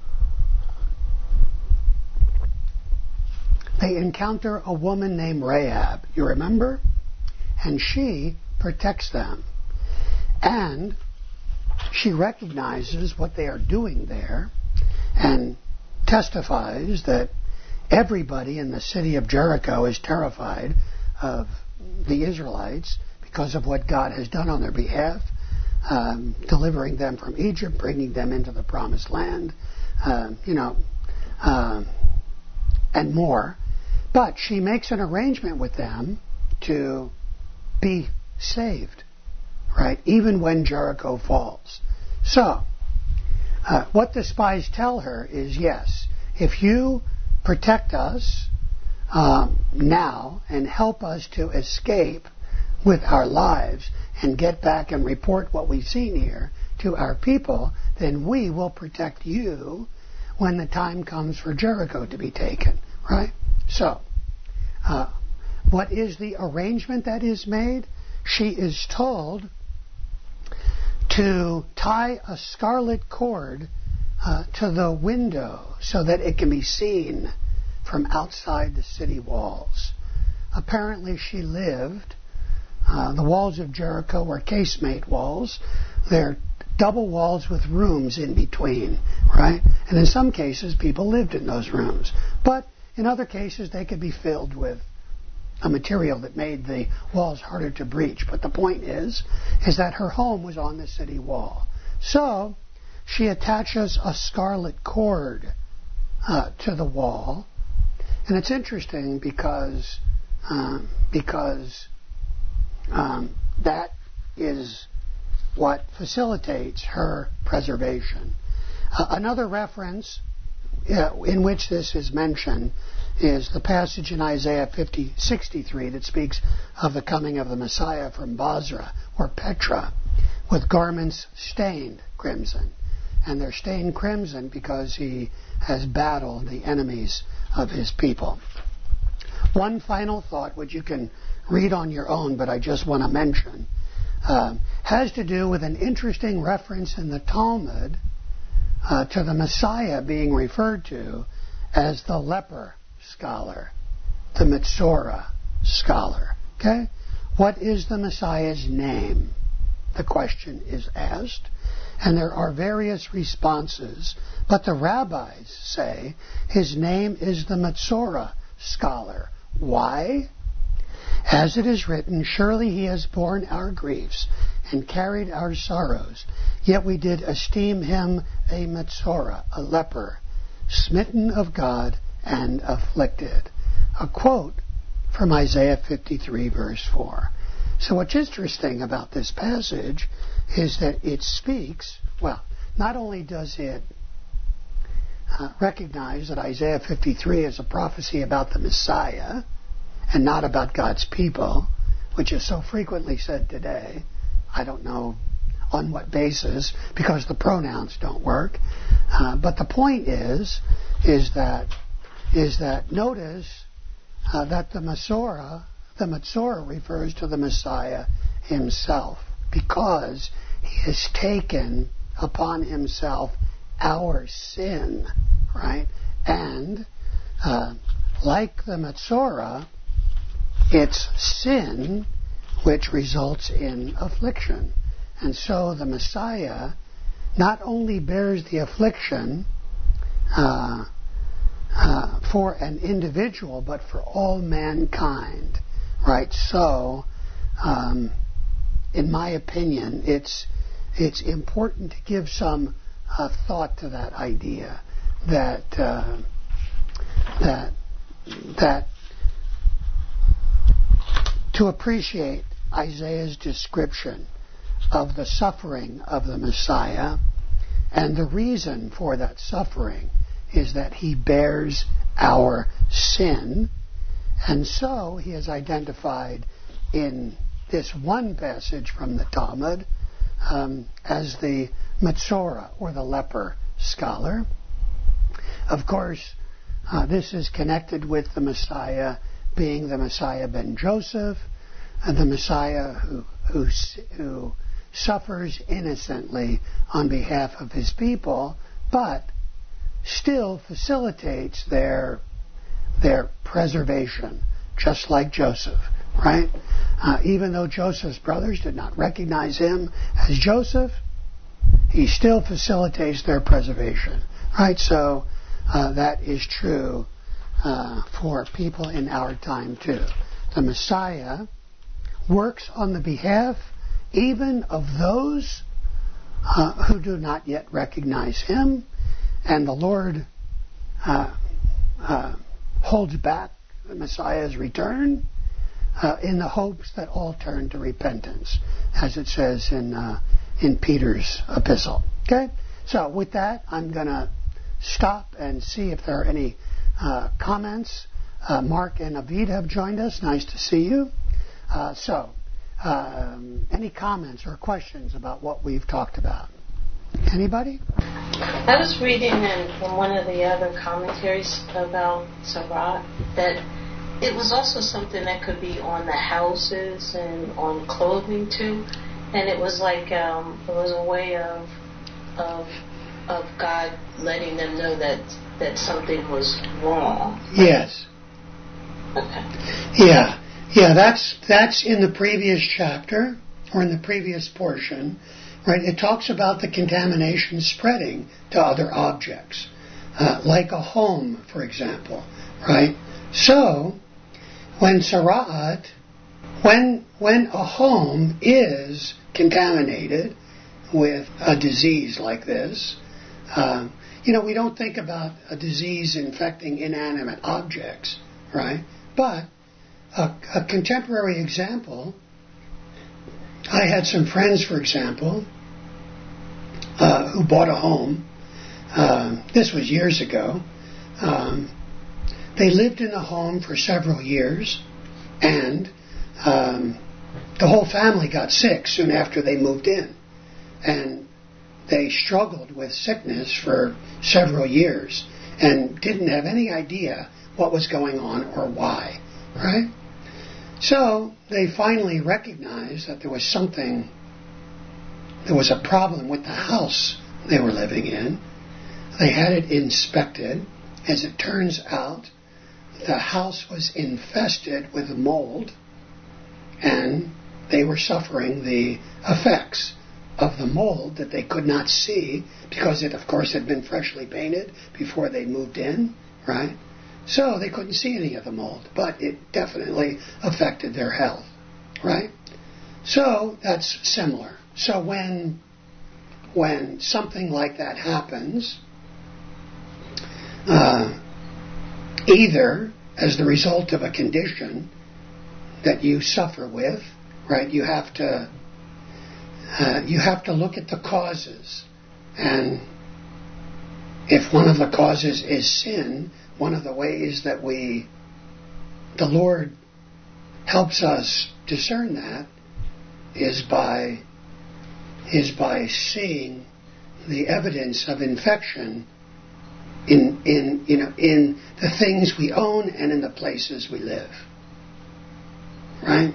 they encounter a woman named Rahab. You remember? And she protects them. And she recognizes what they are doing there and testifies that everybody in the city of Jericho is terrified of the Israelites because of what God has done on their behalf, um, delivering them from Egypt, bringing them into the promised land, uh, you know, uh, and more. But she makes an arrangement with them to be saved, right, even when Jericho falls. So, Uh, what the spies tell her is, yes, if you protect us um, now and help us to escape with our lives and get back and report what we've seen here to our people, then we will protect you when the time comes for Jericho to be taken, right? So, uh, what is the arrangement that is made? She is told to tie a scarlet cord uh, to the window so that it can be seen from outside the city walls. Apparently she lived, uh, the walls of Jericho were casemate walls. They're double walls with rooms in between, right? And in some cases people lived in those rooms. But in other cases they could be filled with a material that made the walls harder to breach. But the point is, is that her home was on the city wall. So, she attaches a scarlet cord uh, to the wall. And it's interesting because, um, because um, that is what facilitates her preservation. Uh, another reference uh, in which this is mentioned is the passage in Isaiah fifty, sixty-three that speaks of the coming of the Messiah from Bozrah or Petra with garments stained crimson. And they're stained crimson because he has battled the enemies of his people. One final thought, which you can read on your own, but I just want to mention, uh, has to do with an interesting reference in the Talmud uh, to the Messiah being referred to as the leper scholar, the Metzora scholar. Okay? What is the Messiah's name? The question is asked, and there are various responses, but the rabbis say his name is the Metzora scholar. Why? As it is written, surely he has borne our griefs and carried our sorrows, yet we did esteem him a Metzora, a leper, smitten of God and afflicted. A quote from Isaiah fifty-three, verse four. So what's interesting about this passage is that it speaks, well, not only does it uh, recognize that Isaiah fifty-three is a prophecy about the Messiah and not about God's people, which is so frequently said today. I don't know on what basis, because the pronouns don't work. Uh, but the point is, is that is that notice uh, that the Metzora, the Metzora refers to the Messiah himself, because he has taken upon himself our sin, right? And uh, like the Metzora, it's sin which results in affliction. And so the Messiah not only bears the affliction uh, uh, for an individual, but for all mankind. Right? So, um, in my opinion, it's it's important to give some uh, thought to that idea that uh, that that to appreciate Isaiah's description of the suffering of the Messiah, and the reason for that suffering is that he bears our sin, and so he is identified in this one passage from the Talmud um, as the Metzora, or the leper scholar. Of course, uh, this is connected with the Messiah being the Messiah ben Joseph, and the Messiah who who who suffers innocently on behalf of his people, but still facilitates their their preservation, just like Joseph, right? Uh, even though Joseph's brothers did not recognize him as Joseph, he still facilitates their preservation, right? So uh, that is true uh, for people in our time too. The Messiah works on the behalf even of those uh, who do not yet recognize him, and the Lord uh, uh, holds back the Messiah's return uh, in the hopes that all turn to repentance, as it says in uh, in Peter's epistle. Okay, so with that, I'm going to stop and see if there are any uh, comments. Uh, Mark and Avid have joined us. Nice to see you. Uh, so, um, any comments or questions about what we've talked about? Anybody? I was reading in, in one of the other commentaries about Sarat that it was also something that could be on the houses and on clothing too, and it was like um, it was a way of of of God letting them know that that something was wrong. Yes. Okay. Yeah. Yeah, that's that's in the previous chapter, or in the previous portion, right? It talks about the contamination spreading to other objects, uh, like a home, for example, right? So, when Sarat, when when a home is contaminated with a disease like this, um, you know, we don't think about a disease infecting inanimate objects, right? But A, a contemporary example, I had some friends, for example, uh, who bought a home. Uh, this was years ago. Um, they lived in the home for several years, and um, the whole family got sick soon after they moved in. And they struggled with sickness for several years and didn't have any idea what was going on or why, right? So they finally recognized that there was something, there was a problem with the house they were living in. They had it inspected. As it turns out, the house was infested with mold, and they were suffering the effects of the mold that they could not see because it, of course, had been freshly painted before they moved in, right? So they couldn't see any of the mold, but it definitely affected their health, right? So that's similar. So when when something like that happens, uh, either as the result of a condition that you suffer with, right? You have to uh, you have to look at the causes, and if one of the causes is sin, one of the ways that we, the Lord helps us discern that is by is by seeing the evidence of infection in in you know in the things we own and in the places we live. Right?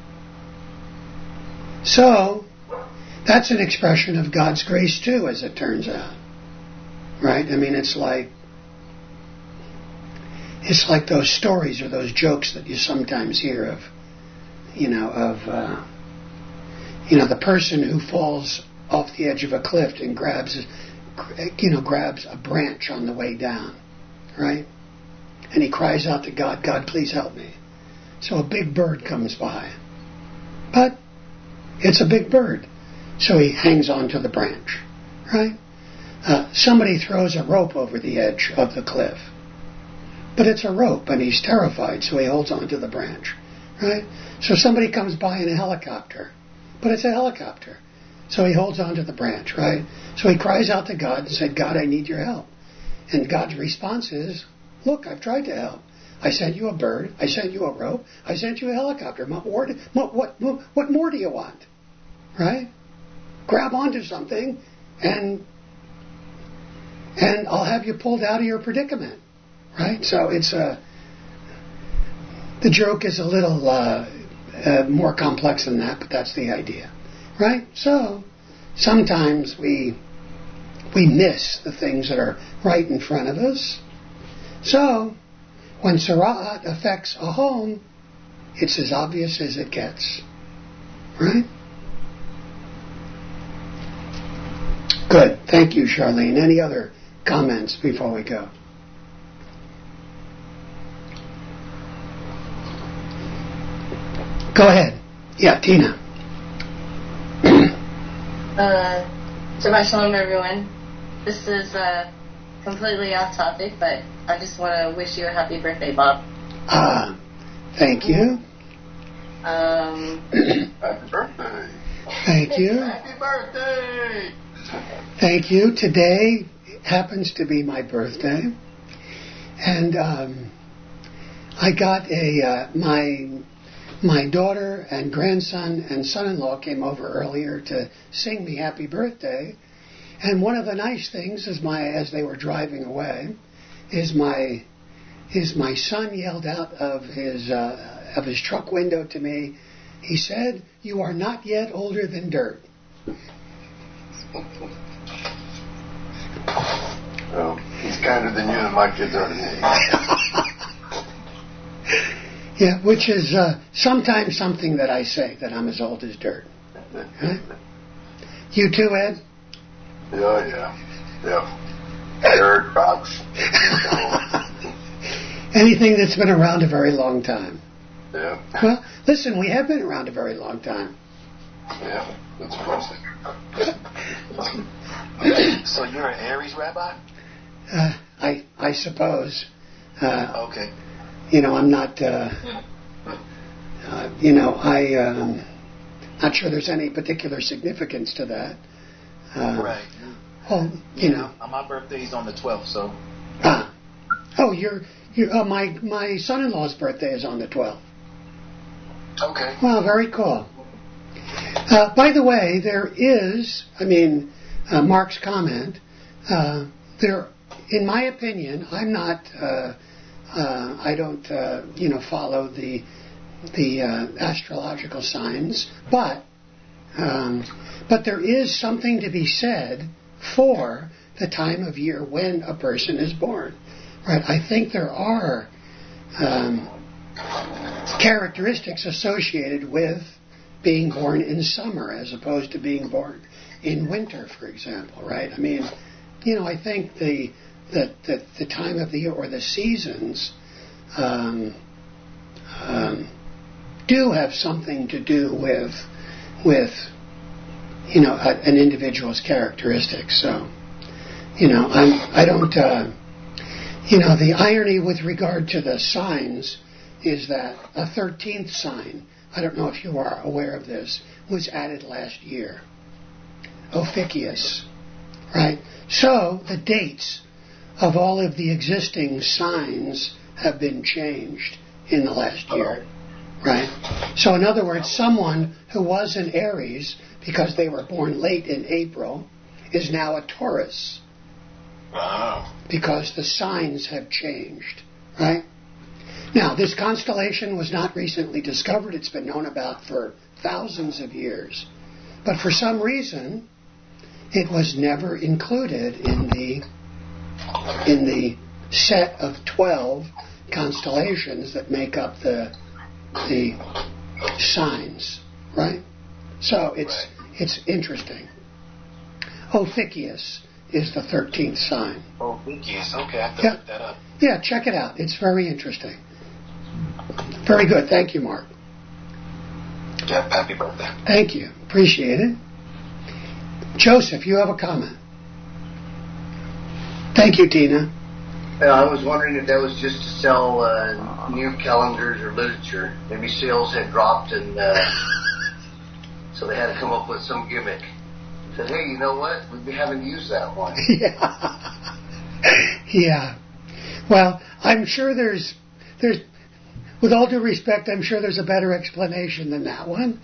So that's an expression of God's grace too, as it turns out. Right? I mean, it's like it's like those stories or those jokes that you sometimes hear of, you know, of, uh, you know, the person who falls off the edge of a cliff and grabs, you know, grabs a branch on the way down, right? And he cries out to God, God, please help me. So a big bird comes by. But it's a big bird. So he hangs on to the branch, right? Uh, somebody throws a rope over the edge of the cliff. But it's a rope, and he's terrified, so he holds on to the branch, right? So somebody comes by in a helicopter. But it's a helicopter. So he holds on to the branch, right? So he cries out to God and said, God, I need your help. And God's response is, look, I've tried to help. I sent you a bird. I sent you a rope. I sent you a helicopter. What more, what, what, what more do you want? Right? Grab onto something and and I'll have you pulled out of your predicament. Right? So it's a... The joke is a little uh, uh, more complex than that, but that's the idea. Right? So sometimes we we miss the things that are right in front of us. So when Sura'at affects a home, it's as obvious as it gets. Right? Good. Thank you, Charlene. Any other comments before we go? Go ahead. Yeah, Tina. uh, Shabbat Shalom, everyone. This is uh, completely off topic, but I just want to wish you a happy birthday, Bob. Ah, thank you. Um, happy birthday. Thank you. Happy birthday. Thank you. Today happens to be my birthday, and um, I got a uh, my my daughter and grandson and son-in-law came over earlier to sing me happy birthday, and one of the nice things is my as they were driving away is my is my son yelled out of his uh, of his truck window to me. He said, "You are not yet older than dirt." Well, he's kinder than you, and my kids are to me. Yeah, which is uh, sometimes something that I say, that I'm as old as dirt. Huh? You too, Ed? Yeah, yeah. Yeah. Dirt, rocks. Anything that's been around a very long time. Yeah. Well, listen, we have been around a very long time. Yeah, that's interesting. So you're an Aries rabbi? Uh, I I suppose. Uh, okay. You know, I'm not. Uh, uh, you know, I um, not sure there's any particular significance to that. Uh, right. Oh, you know. My birthday's on the twelfth, so. Ah. Oh, you're. You. Uh, my my son-in-law's birthday is on the twelfth. Okay. Well, very cool. Uh, by the way, there is. I mean. Uh, Mark's comment, uh, there, in my opinion, I'm not, uh, uh, I don't, uh, you know, follow the the uh, astrological signs, but um, but there is something to be said for the time of year when a person is born, right? I think there are um, characteristics associated with being born in summer as opposed to being born in winter, for example, right? I mean, you know, I think the the, the, the time of the year or the seasons um, um, do have something to do with with you know a, an individual's characteristics. So, you know, I'm I don't uh, you know the irony with regard to the signs is that a thirteenth sign, I don't know if you are aware of this, was added last year. Ophiuchus, right? So the dates of all of the existing signs have been changed in the last year, right? So in other words, someone who was an Aries because they were born late in April is now a Taurus. Wow. Because the signs have changed, right? Now, this constellation was not recently discovered. It's been known about for thousands of years. But for some reason, it was never included in the in the set of twelve constellations that make up the the signs, right? So it's it's interesting. Ophiuchus is the thirteenth sign. Ophiuchus, okay, I have to Yeah. look that up. Yeah, check it out. It's very interesting. Very good. Thank you, Mark. Yeah, happy birthday. Thank you. Appreciate it. Joseph, you have a comment. Thank you, Tina. Uh, I was wondering if that was just to sell uh, new calendars or literature. Maybe sales had dropped, and uh, so they had to come up with some gimmick. Said, hey, you know what? We haven't used that one. Yeah. Yeah. Well, I'm sure there's there's with all due respect, I'm sure there's a better explanation than that one.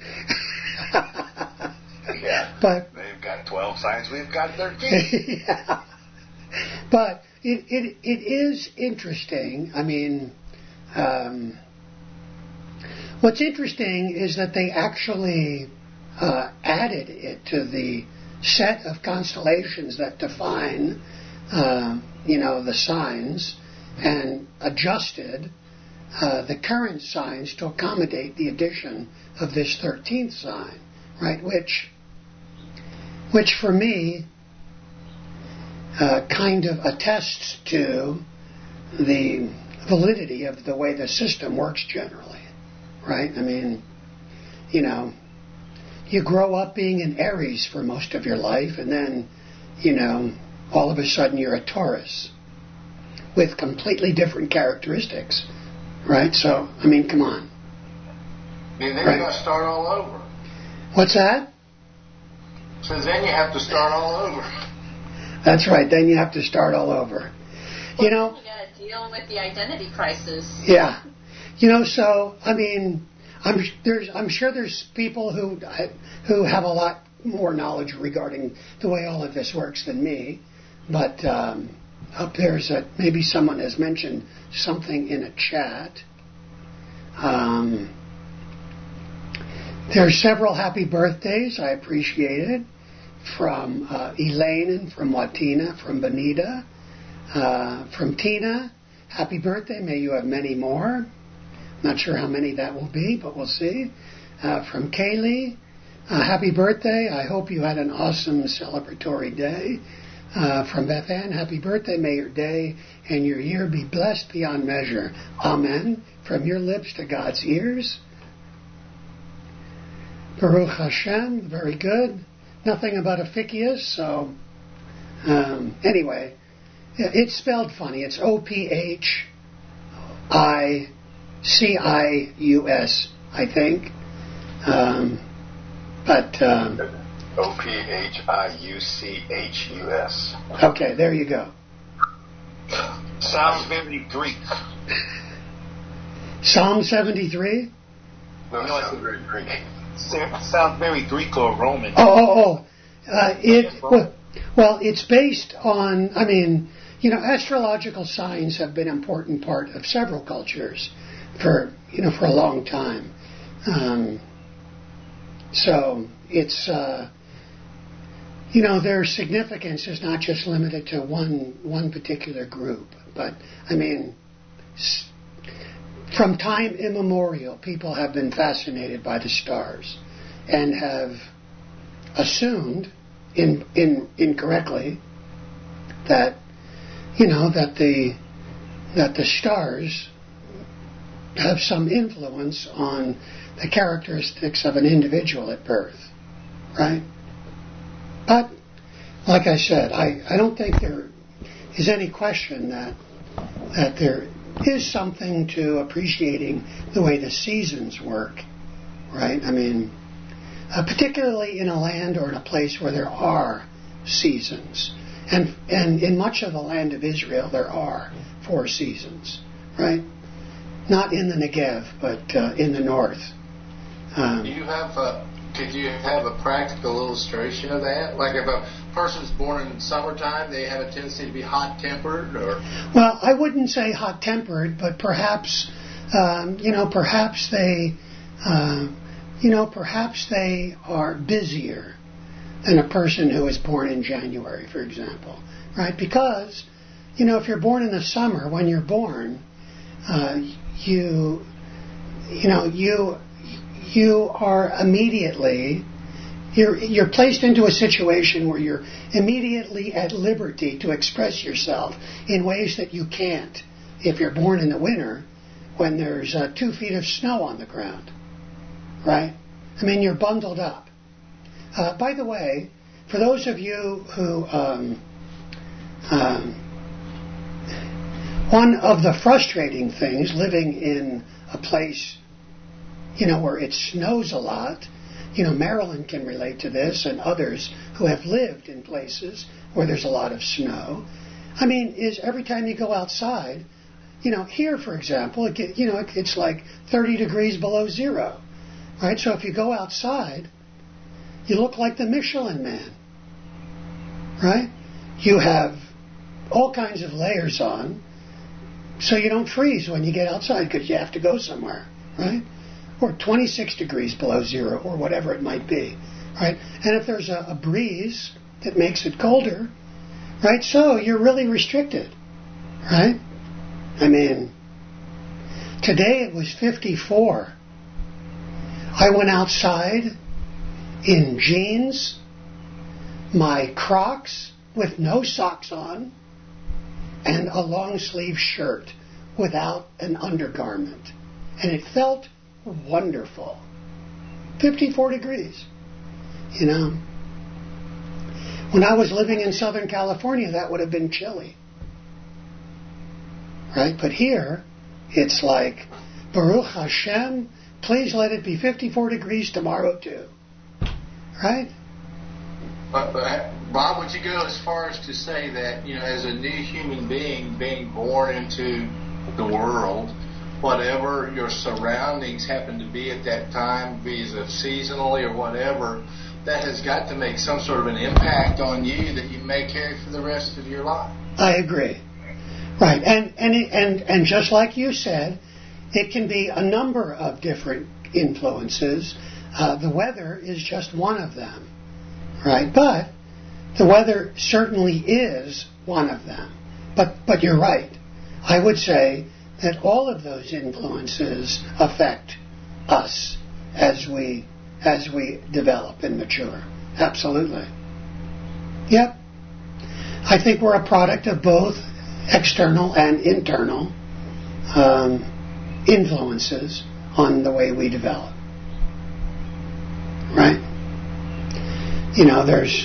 Yeah. But They've got twelve signs, we've got thirteen. yeah. But it, it it is interesting. I mean, um, what's interesting is that they actually uh, added it to the set of constellations that define, uh, you know, the signs, and adjusted uh, the current signs to accommodate the addition of this thirteenth sign, right? Which, which for me, uh, kind of attests to the validity of the way the system works generally, right? I mean, you know, you grow up being an Aries for most of your life, and then, you know, all of a sudden you're a Taurus with completely different characteristics, right? So, I mean, come on. And then Right. you got to start all over. What's that? So then you have to start all over. That's right. Then you have to start all over. You know, You got to deal with the identity crisis. yeah. You know, so I mean, I'm there's I'm sure there's people who who have a lot more knowledge regarding the way all of this works than me, but um, up there's a, maybe someone has mentioned something in a chat. Um, there are several happy birthdays. I appreciate it. From uh, Elaine and from Watina, from Benita, uh, from Tina. Happy birthday. May you have many more. Not sure how many that will be, but we'll see. Uh, from Kaylee, uh, happy birthday. I hope you had an awesome celebratory day. Uh, from Beth Ann, happy birthday. May your day and your year be blessed beyond measure. Amen. From your lips to God's ears. Baruch Hashem. Very good. Nothing about Ophiuchus, so um, anyway, it's spelled funny. It's O P H I C I U S, I think. Um, but um, O P H I U C H U S. Okay, there you go. Sounds very Greek. Psalm seventy-three. No, No, it it's- sounds very Greek. Sounds very Greek or Roman. Oh, oh, oh. Uh, it well, well, it's based on. I mean, you know, astrological signs have been an important part of several cultures for you know for a long time. Um, so it's uh, you know their significance is not just limited to one one particular group, but I mean. S- From time immemorial, people have been fascinated by the stars and have assumed, in, in, incorrectly, that you know that the that the stars have some influence on the characteristics of an individual at birth, right? But like I said, I, I don't think there is any question that that there is something to appreciating the way the seasons work, right? I mean, uh, particularly in a land or in a place where there are seasons. And and in much of the land of Israel, there are four seasons, right? Not in the Negev, but uh, in the north. Um, Do you have a, could you have a practical illustration of that? Like if a person's born in summertime, they have a tendency to be hot-tempered, or? Well, I wouldn't say hot-tempered, but perhaps, um, you know, perhaps they, uh, you know, perhaps they are busier than a person who is born in January, for example, right? Because, you know, if you're born in the summer, when you're born, uh, you, you know, you, you are immediately, you're, you're placed into a situation where you're immediately at liberty to express yourself in ways that you can't if you're born in the winter when there's uh, two feet of snow on the ground, right? I mean, you're bundled up. Uh, by the way, for those of you who, um, um, one of the frustrating things living in a place, you know, where it snows a lot, you know, Marilyn can relate to this and others who have lived in places where there's a lot of snow. I mean, is every time you go outside, you know, here, for example, it get, you know, it's like thirty degrees below zero, right? So if you go outside, you look like the Michelin Man, right? You have all kinds of layers on so you don't freeze when you get outside because you have to go somewhere, right? Or twenty-six degrees below zero or whatever it might be, right? And if there's a, a breeze that makes it colder, right, so you're really restricted, right? I mean, today it was fifty-four. I went outside in jeans, my Crocs with no socks on, and a long sleeve shirt without an undergarment. And it felt wonderful. fifty-four degrees. You know. When I was living in Southern California, that would have been chilly. Right? But here, it's like, Baruch Hashem, please let it be fifty-four degrees tomorrow too. Right? But, but Bob, would you go as far as to say that, you know, as a new human being being born into the world, whatever your surroundings happen to be at that time, be it seasonally or whatever, that has got to make some sort of an impact on you that you may carry for the rest of your life? I agree. Right, and and it, and and just like you said, it can be a number of different influences. Uh, the weather is just one of them, right? But the weather certainly is one of them. But but you're right. I would say that all of those influences affect us as we as we develop and mature. Absolutely. Yep. I think we're a product of both external and internal um, influences on the way we develop. Right? You know, there's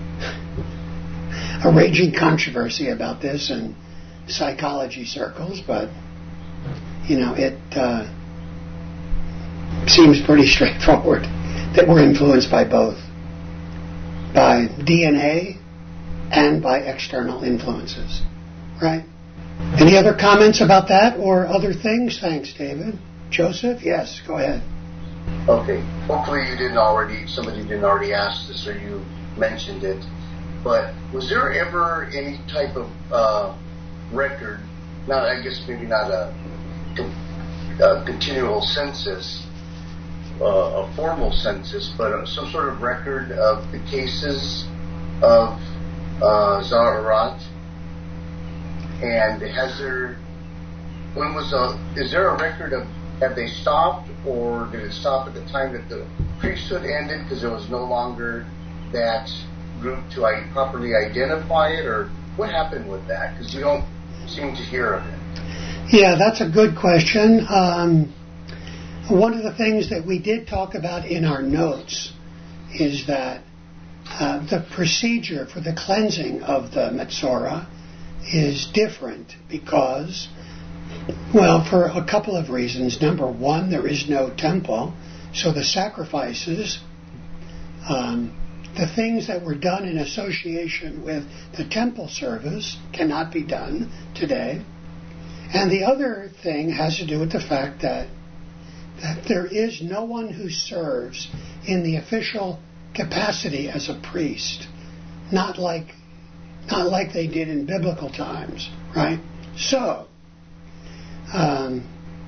a raging controversy about this in psychology circles, but, you know, it uh, seems pretty straightforward that we're influenced by both, by D N A and by external influences. Right? Any other comments about that or other things? Thanks, David. Joseph? Yes, go ahead. Okay. Hopefully you didn't already, somebody didn't already ask this or you mentioned it, but was there ever any type of uh, record, not, I guess maybe not a, a continual census, uh, a formal census, but uh, some sort of record of the cases of uh, Zaharat? And has there, when was a, is there a record of, have they stopped, or did it stop at the time that the priesthood ended because there was no longer that group to I, properly identify it, or what happened with that? Because you don't seem to hear of it. Yeah, that's a good question. Um, one of the things that we did talk about in our notes is that uh, the procedure for the cleansing of the Metzora is different because, well, for a couple of reasons. Number one, there is no temple, so the sacrifices, um, the things that were done in association with the temple service cannot be done today. And the other thing has to do with the fact that that there is no one who serves in the official capacity as a priest, not like not like they did in biblical times, right? So, um,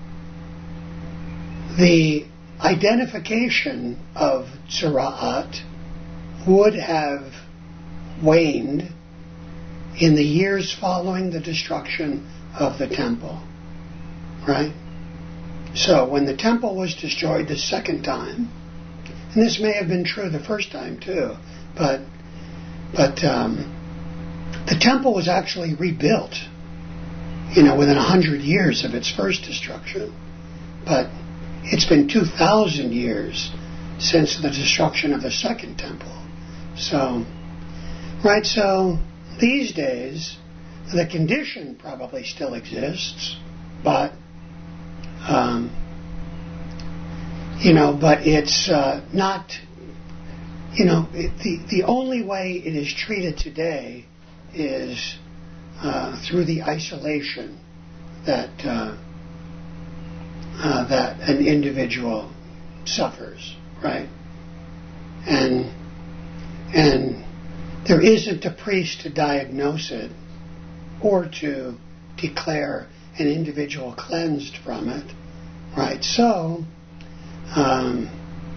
the identification of Tzara'at would have waned in the years following the destruction of the temple. right? So when the temple was destroyed the second time, and this may have been true the first time too, but but um, the temple was actually rebuilt, you know, within a hundred years of its first destruction. But it's been two thousand years since the destruction of the second temple. So, right, so these days, the condition probably still exists, but, um, you know, but it's uh, not, you know, it, the, the only way it is treated today is uh, through the isolation that uh, uh, that an individual suffers, right? And and there isn't a priest to diagnose it or to declare an individual cleansed from it, right? So, um,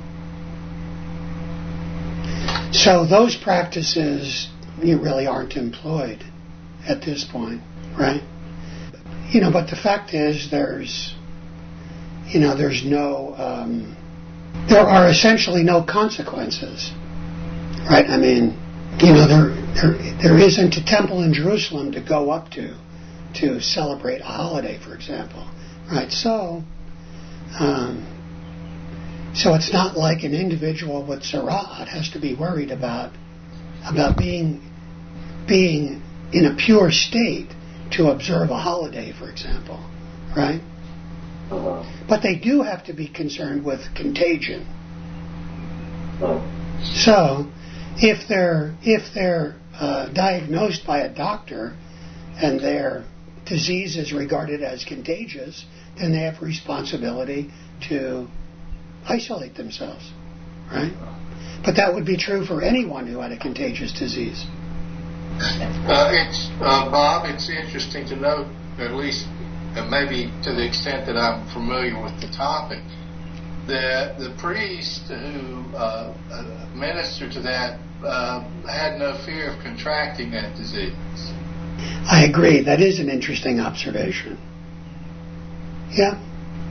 so those practices really aren't employed at this point, right? You know, but the fact is, there's, you know, there's no, um, there are essentially no consequences, right? I mean, you know, there, there there isn't a temple in Jerusalem to go up to to celebrate a holiday, for example, right? So, um, so it's not like an individual with Tzara'at has to be worried about about being being in a pure state to observe a holiday, for example, right? Uh-huh. But they do have to be concerned with contagion. Uh-huh. So, if they're if they're uh, diagnosed by a doctor and their disease is regarded as contagious, then they have responsibility to isolate themselves, right? But that would be true for anyone who had a contagious disease. Uh, it's uh, Bob. It's interesting to note, at least uh, maybe to the extent that I'm familiar with the topic, that the priest who uh, ministered to that uh, had no fear of contracting that disease. I agree. That is an interesting observation. Yeah.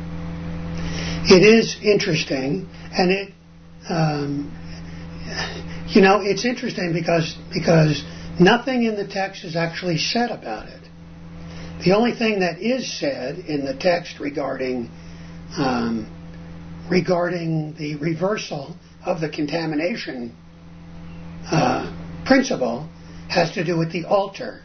It is interesting, and it, um, you know, it's interesting because because nothing in the text is actually said about it. The only thing that is said in the text regarding um, regarding the reversal of the contamination uh, principle has to do with the altar,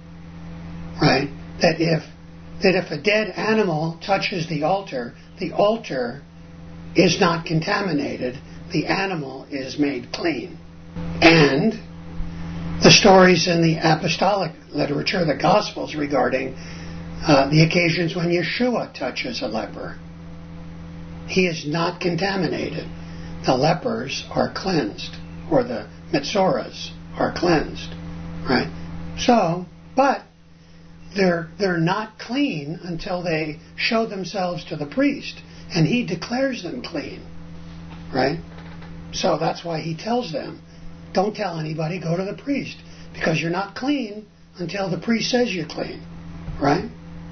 right? That if that if a dead animal touches the altar, the altar is not contaminated, the animal is made clean. And the stories in the apostolic literature, the Gospels, regarding uh, the occasions when Yeshua touches a leper, he is not contaminated. The lepers are cleansed, or the Metzoras are cleansed, right? So, but they're they're not clean until they show themselves to the priest, and he declares them clean, right? So that's why he tells them, don't tell anybody, go to the priest, because you're not clean until the priest says you're clean, right?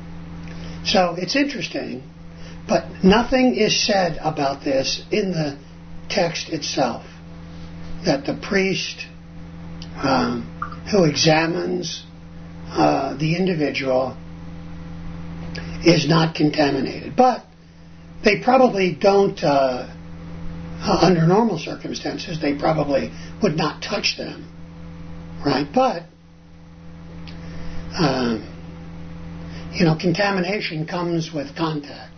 So it's interesting, but nothing is said about this in the text itself, that the priest um, who examines uh, the individual is not contaminated. But they probably don't, uh, uh, under normal circumstances, they probably would not touch them, right? But, um, you know, contamination comes with contact,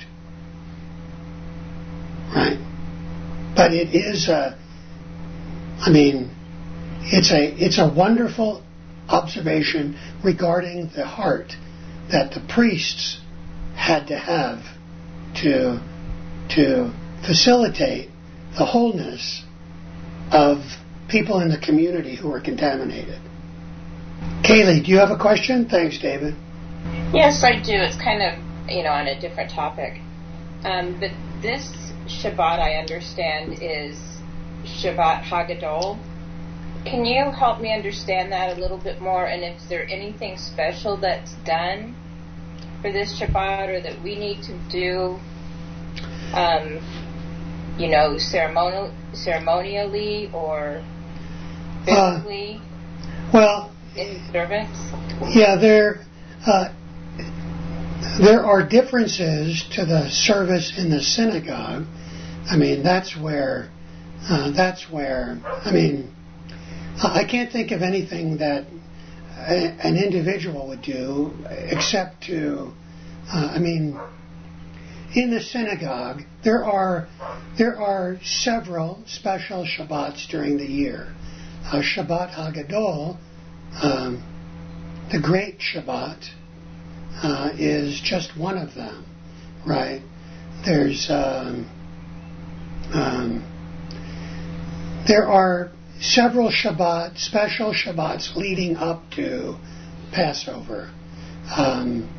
right? But it is a, I mean, it's a it's a wonderful observation regarding the heart that the priests had to have to to facilitate the wholeness of people in the community who were contaminated. Kaylee, do you have a question? Thanks, David. Yes, I do. It's kind of, you know, on a different topic. Um, but this Shabbat, I understand, is Shabbat Hagadol. Can you help me understand that a little bit more, and if there anything special that's done for this Shabbat, or that we need to do, um, you know, ceremonial, ceremonially or physically uh, well, in service? Yeah, there uh, there are differences to the service in the synagogue. I mean, that's where uh, that's where I mean, I can't think of anything that a, an individual would do except to, uh, I mean, in the synagogue there are there are several special Shabbats during the year. Uh, Shabbat Hagadol, um, the Great Shabbat, uh, is just one of them, right? There's um, um, there are several Shabbat, special Shabbats leading up to Passover. Um,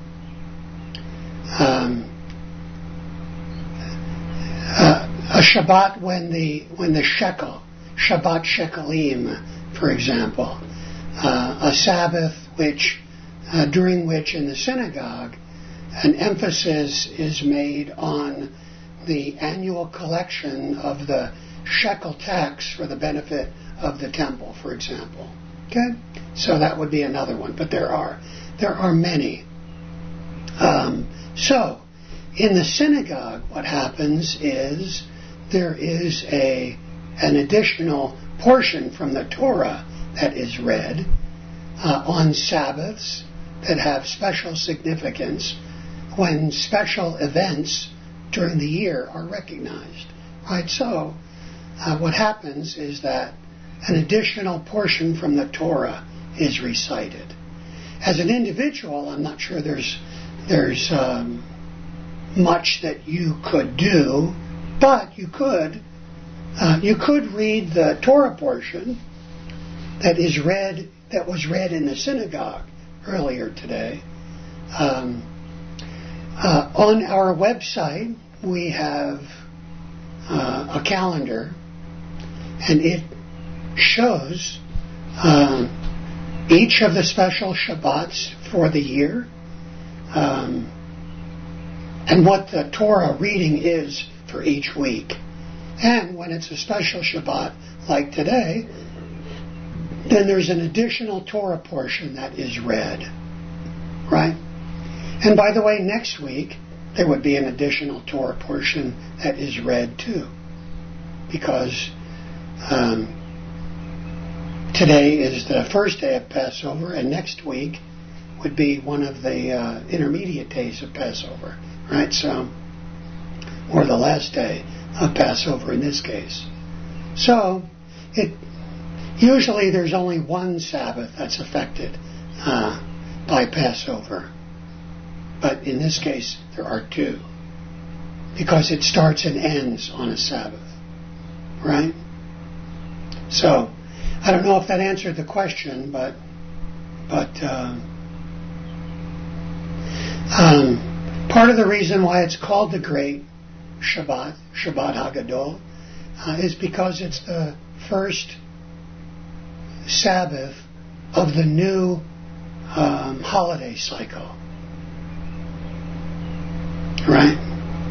um, uh, a Shabbat when the when the shekel, Shabbat Shekalim, for example, uh, a Sabbath which uh, during which in the synagogue an emphasis is made on the annual collection of the shekel tax for the benefit of the temple, for example. Okay, so that would be another one, but there are there are many. Um, so, in the synagogue, what happens is there is a an additional portion from the Torah that is read uh, on Sabbaths that have special significance when special events during the year are recognized. Right? So, uh, what happens is that an additional portion from the Torah is recited. As an individual, I'm not sure there's there's um, much that you could do, but you could uh, you could read the Torah portion that is read that was read in the synagogue earlier today. Um, uh, on our website, we have uh, a calendar, and it shows uh, each of the special Shabbats for the year, um, and what the Torah reading is for each week. And when it's a special Shabbat like today, then there's an additional Torah portion that is read, right? And by the way, next week there would be an additional Torah portion that is read too, because um, today is the first day of Passover, and next week would be one of the uh, intermediate days of Passover, right? So, or the last day of Passover in this case. So, it usually there's only one Sabbath that's affected uh, by Passover, but in this case there are two, because it starts and ends on a Sabbath, right? So, I don't know if that answered the question, but but uh, um, part of the reason why it's called the Great Shabbat, Shabbat Hagadol, uh, is because it's the first Sabbath of the new um, holiday cycle, right?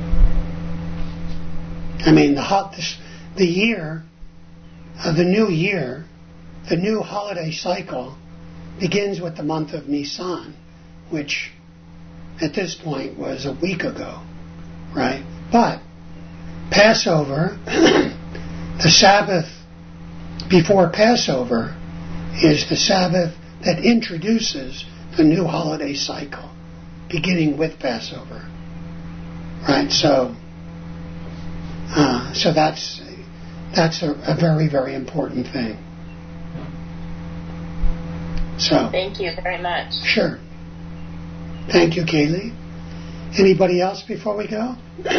I mean, the hot this, the year of the new year. The new holiday cycle begins with the month of Nisan, which at this point was a week ago, right? But Passover, the Sabbath before Passover, is the Sabbath that introduces the new holiday cycle, beginning with Passover, right? So, uh, so that's that's a, a very, very important thing. So, thank you very much. Sure. Thank you, Kaylee. Anybody else before we go?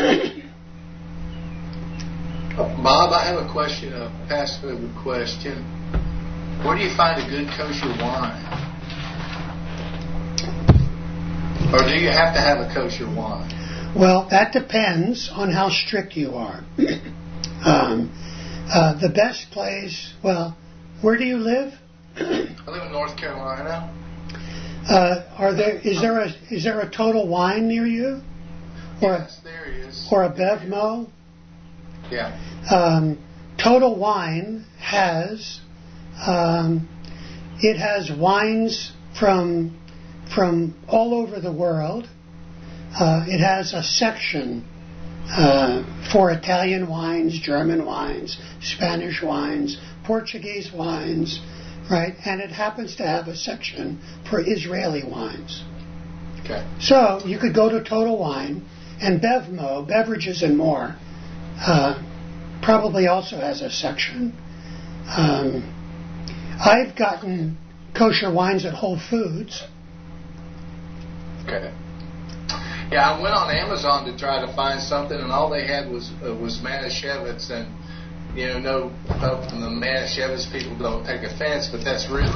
Bob, I have a question, a Passover question. Where do you find a good kosher wine? Or do you have to have a kosher wine? Well, that depends on how strict you are. um, uh, the best place, well, where do you live? I live in North Carolina. Uh, are there is there a is there a Total Wine near you, or yes, there is, or a Bevmo? Yeah. Um, Total Wine has um, it has wines from from all over the world. Uh, it has a section uh, for Italian wines, German wines, Spanish wines, Portuguese wines, right? And it happens to have a section for Israeli wines. Okay. So you could go to Total Wine, and Bevmo, Beverages and More, uh, probably also has a section. Um, I've gotten kosher wines at Whole Foods. Okay. Yeah, I went on Amazon to try to find something, and all they had was uh, was Manischewitz, and you know, no, no from the Manischewitz people don't take offense, but that's really.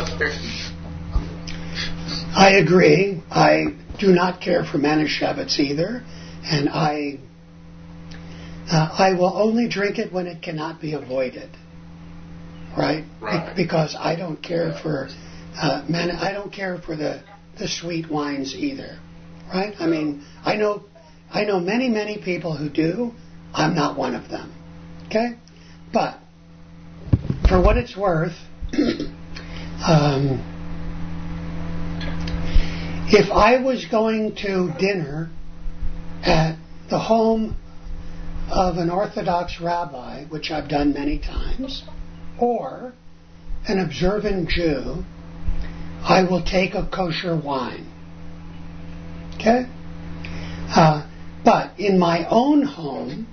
I agree. I do not care for Manischewitz either, and I uh, I will only drink it when it cannot be avoided. Right? Right. Be- because I don't care for uh, man. I don't care for the, the sweet wines either. Right? I mean, I know I know many many people who do. I'm not one of them. Okay? But for what it's worth, um, if I was going to dinner at the home of an Orthodox rabbi, which I've done many times, or an observant Jew, I will take a kosher wine. Okay? Uh, but in my own home,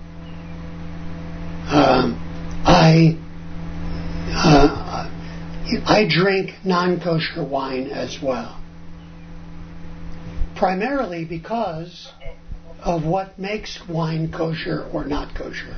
um, I uh, I drink non-kosher wine as well. Primarily because of what makes wine kosher or not kosher.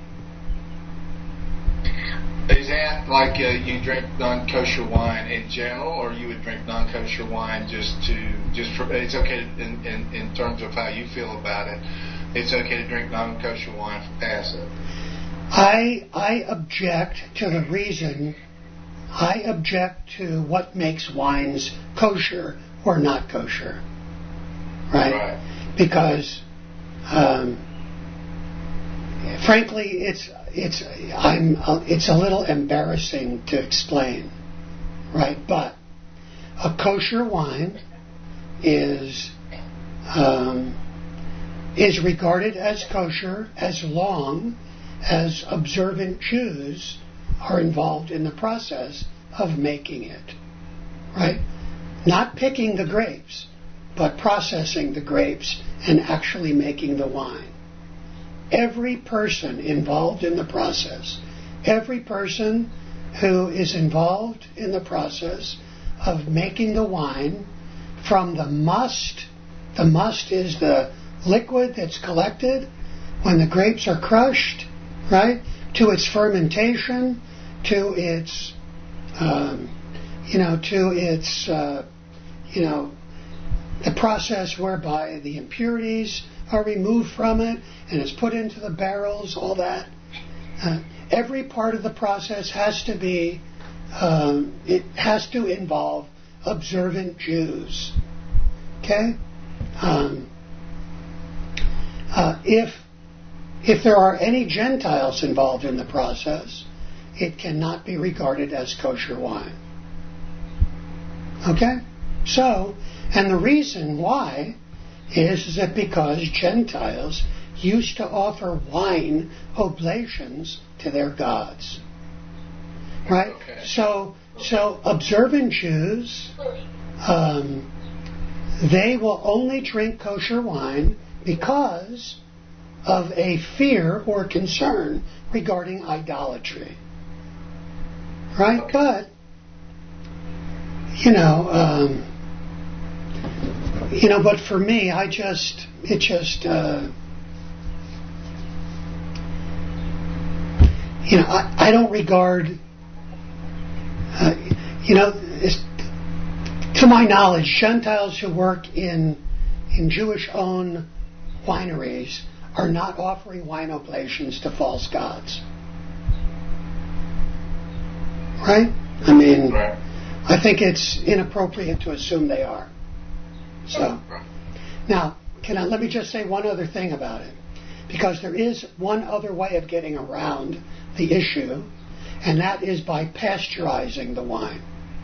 Is that like uh, you drink non-kosher wine in general, or you would drink non-kosher wine just to just for, it's okay in, in in terms of how you feel about it? It's okay to drink non-kosher wine for Passover. I I object to the reason. I object to what makes wines kosher or not kosher. Right? Right. Because, um, frankly, it's it's I'm uh, it's a little embarrassing to explain, right? But a kosher wine is um, is regarded as kosher as long as observant Jews are involved in the process of making it, right? Not picking the grapes, but processing the grapes and actually making the wine. Every person involved in the process, every person who is involved in the process of making the wine, from the must, the must is the liquid that's collected when the grapes are crushed, right, to its fermentation, to its, um, you know, to its, uh, you know, the process whereby the impurities are removed from it and it's put into the barrels, all that. Uh, every part of the process has to be, um, it has to involve observant Jews. Okay? Um, uh, if if there are any Gentiles involved in the process, it cannot be regarded as kosher wine. Okay? So, and the reason why is, is that because Gentiles used to offer wine oblations to their gods. Right? Okay. So, so observant Jews, um, they will only drink kosher wine because of a fear or concern regarding idolatry. Right? Okay. But, you know, um, you know, but for me, I just, it just, uh, you know, I, I don't regard, uh, you know, it's, to my knowledge, Gentiles who work in in Jewish-owned wineries are not offering wine oblations to false gods. Right? I mean, Right. I think it's inappropriate to assume they are. So, now, can I, let me just say one other thing about it. Because there is one other way of getting around the issue, and that is by pasteurizing the wine.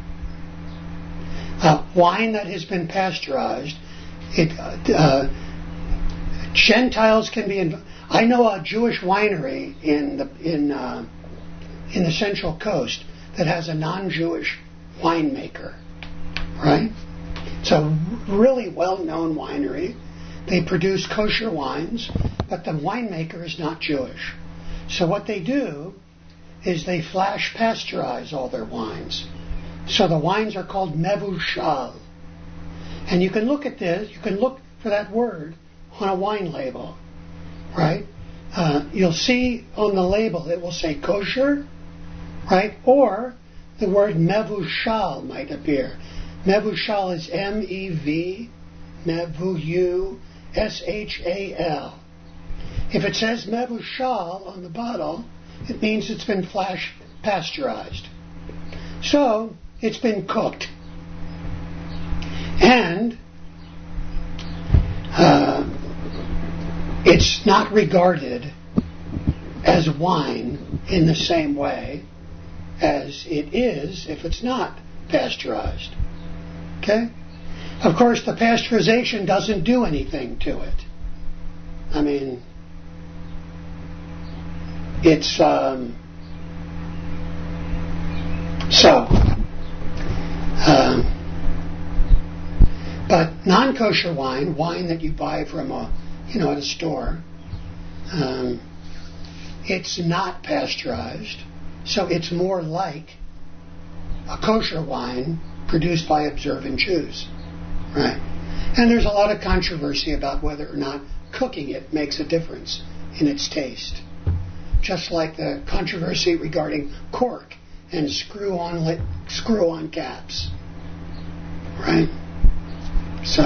Uh, wine that has been pasteurized, it, uh, Gentiles can be. Inv- I know a Jewish winery in the in uh, in the Central Coast that has a non-Jewish winemaker. Right, it's a really well-known winery. They produce kosher wines, but the winemaker is not Jewish. So what they do is they flash pasteurize all their wines. So the wines are called mevushal. And you can look at this, you can look for that word on a wine label, right? Uh, you'll see on the label it will say kosher, right? Or the word mevushal might appear. Mevushal is M E V, mevu, S H A L. If it says mevushal on the bottle, it means it's been flash pasteurized. So, it's been cooked. And uh, it's not regarded as wine in the same way as it is if it's not pasteurized. Okay? Of course, the pasteurization doesn't do anything to it. I mean, it's, um, so, um, but non-kosher wine, wine that you buy from a, you know, at a store, um, it's not pasteurized, so it's more like a kosher wine produced by observant Jews. Right. And there's a lot of controversy about whether or not cooking it makes a difference in its taste. Just like the controversy regarding cork and screw-on li- screw-on caps. Right? So,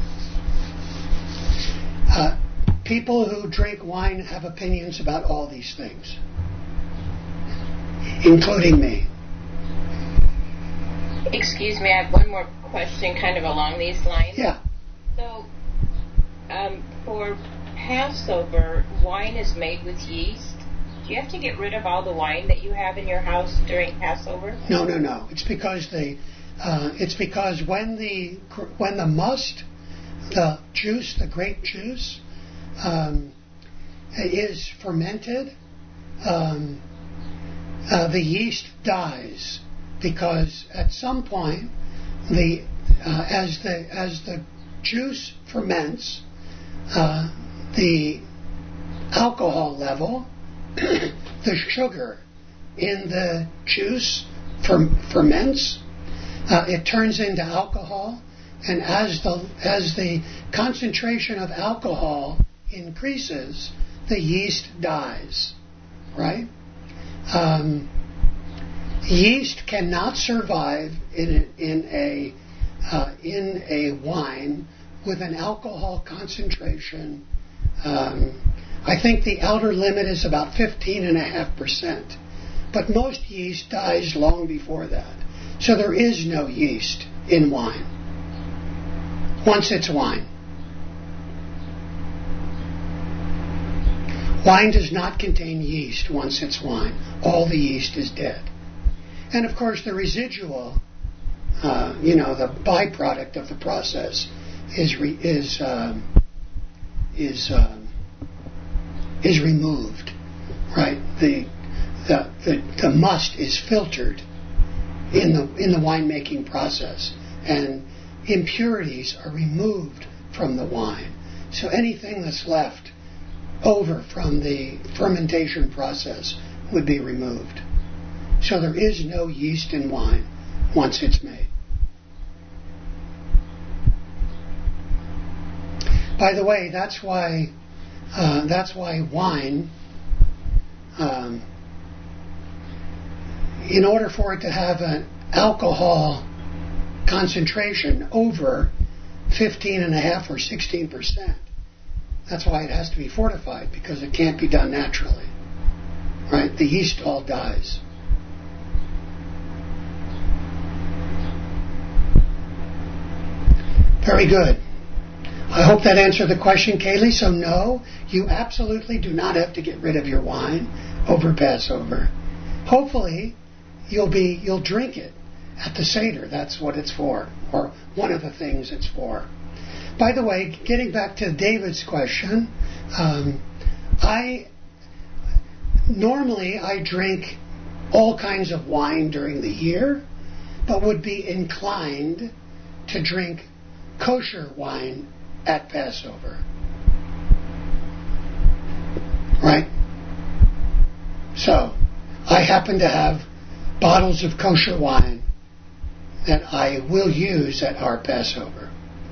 uh, people who drink wine have opinions about all these things, including me. Excuse me, I have one more question kind of along these lines. Yeah. So, um, for Passover, wine is made with yeast. Do you have to get rid of all the wine that you have in your house during Passover? No, no, no. It's because the uh, it's because when the when the must, the juice, the grape juice, um, is fermented, um, uh, the yeast dies because at some point the uh, as the as the juice ferments, uh, the alcohol level, the sugar in the juice fer- ferments. Uh, it turns into alcohol, and as the as the concentration of alcohol increases, the yeast dies. Right? Um, yeast cannot survive in a, in a uh, in a wine with an alcohol concentration. Um, I think the outer limit is about fifteen and a half percent, but most yeast dies long before that. So there is no yeast in wine once it's wine. Wine does not contain yeast once it's wine. All the yeast is dead. And of course the residual, uh, you know, the byproduct of the process is re- is um, is um, is removed, right? The the, the the must is filtered in the in the winemaking process, and impurities are removed from the wine. So anything that's left over from the fermentation process would be removed. So there is no yeast in wine once it's made. By the way, that's why uh, that's why wine, um, in order for it to have an alcohol concentration over fifteen and a half or sixteen percent, that's why it has to be fortified, because it can't be done naturally. Right? The yeast all dies. Very good. I hope that answered the question, Kaylee. So no, you absolutely do not have to get rid of your wine over Passover. Hopefully, you'll be you'll drink it at the Seder. That's what it's for, or one of the things it's for. By the way, getting back to David's question, um, I normally I drink all kinds of wine during the year, but would be inclined to drink kosher wine at Passover. Right? So, I happen to have bottles of kosher wine that I will use at our Passover.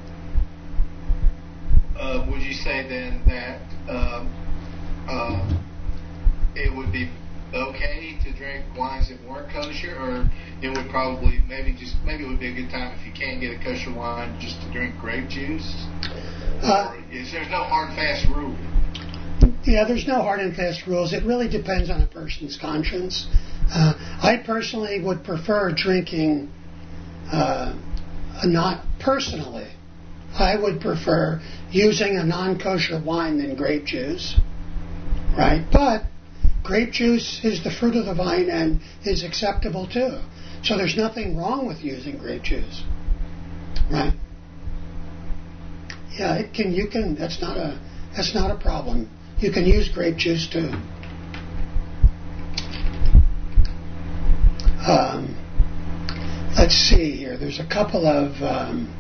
Uh, would you say then that um, um, it would be okay to drink wines that weren't kosher, or it would probably maybe just maybe it would be a good time if you can't get a kosher wine just to drink grape juice? Uh, or is there no hard and fast rule? Yeah, there's no hard and fast rules. It really depends on a person's conscience. Uh, I personally would prefer drinking uh, a not personally. I would prefer using a non-kosher wine than grape juice, right? But grape juice is the fruit of the vine and is acceptable too. So there's nothing wrong with using grape juice, right? Yeah, it can. You can. That's not a. That's not a problem. You can use grape juice too. Um, let's see here. There's a couple of um,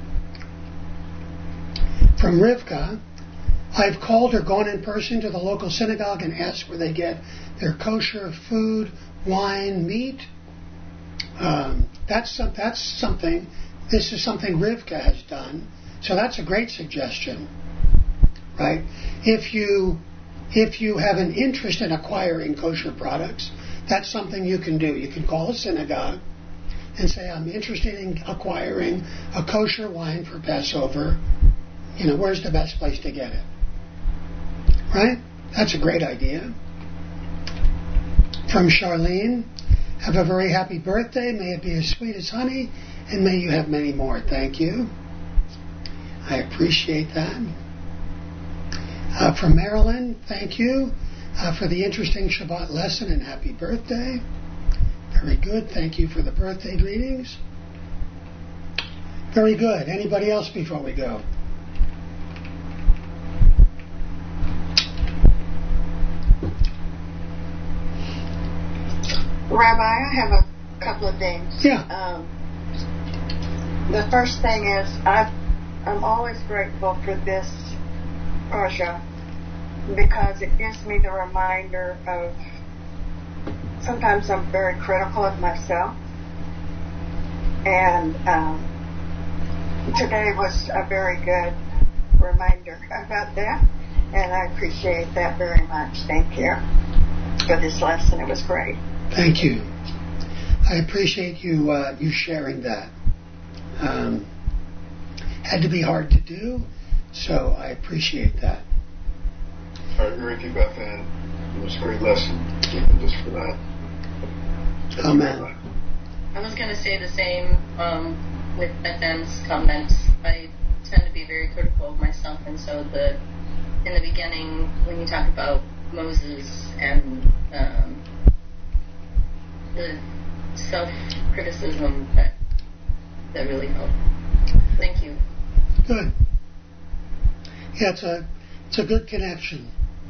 from Rivka. I've called or gone in person to the local synagogue and asked where they get their kosher food, wine, meat. Um, that's some, that's something. This is something Rivka has done. So that's a great suggestion, right? If you if you have an interest in acquiring kosher products, that's something you can do. You can call a synagogue and say, I'm interested in acquiring a kosher wine for Passover. You know, where's the best place to get it? Right? That's a great idea. From Charlene, have a very happy birthday. May it be as sweet as honey, and may you have many more. Thank you. I appreciate that. Uh, from Marilyn, thank you uh, for the interesting Shabbat lesson and happy birthday. Very good. Thank you for the birthday greetings. Very good. Anybody else before we go? Rabbi, I have a couple of things. Yeah. Um, the first thing is I've, I'm always grateful for this Parsha because it gives me the reminder of sometimes I'm very critical of myself, and um, today was a very good reminder about that, and I appreciate that very much. Thank you for this lesson. It was great. Thank you. I appreciate you uh, you sharing that. Um, had to be hard to do, so I appreciate that. I agree with you, Beth Ann. It was a great lesson, even just for that. Amen. I was going to say the same um, with Beth Ann's comments. I tend to be very critical of myself, and so the in the beginning, when you talk about Moses and um, the self-criticism, that that really helped. Thank you. Good. Yeah, it's a it's a good connection.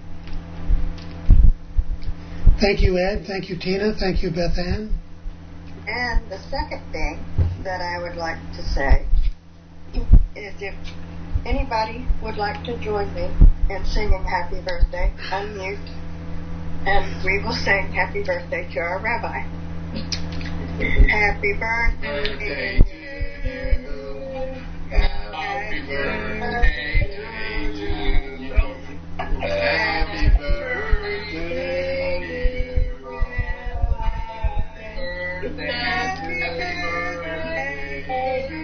Thank you, Ed. Thank you, Tina. Thank you, Beth Ann. And the second thing that I would like to say is if anybody would like to join me in singing Happy Birthday, unmute, and we will sing Happy Birthday to our Rabbi. Happy birthday to you. Happy birthday to you. Happy birthday, dear Rabbi. Happy birthday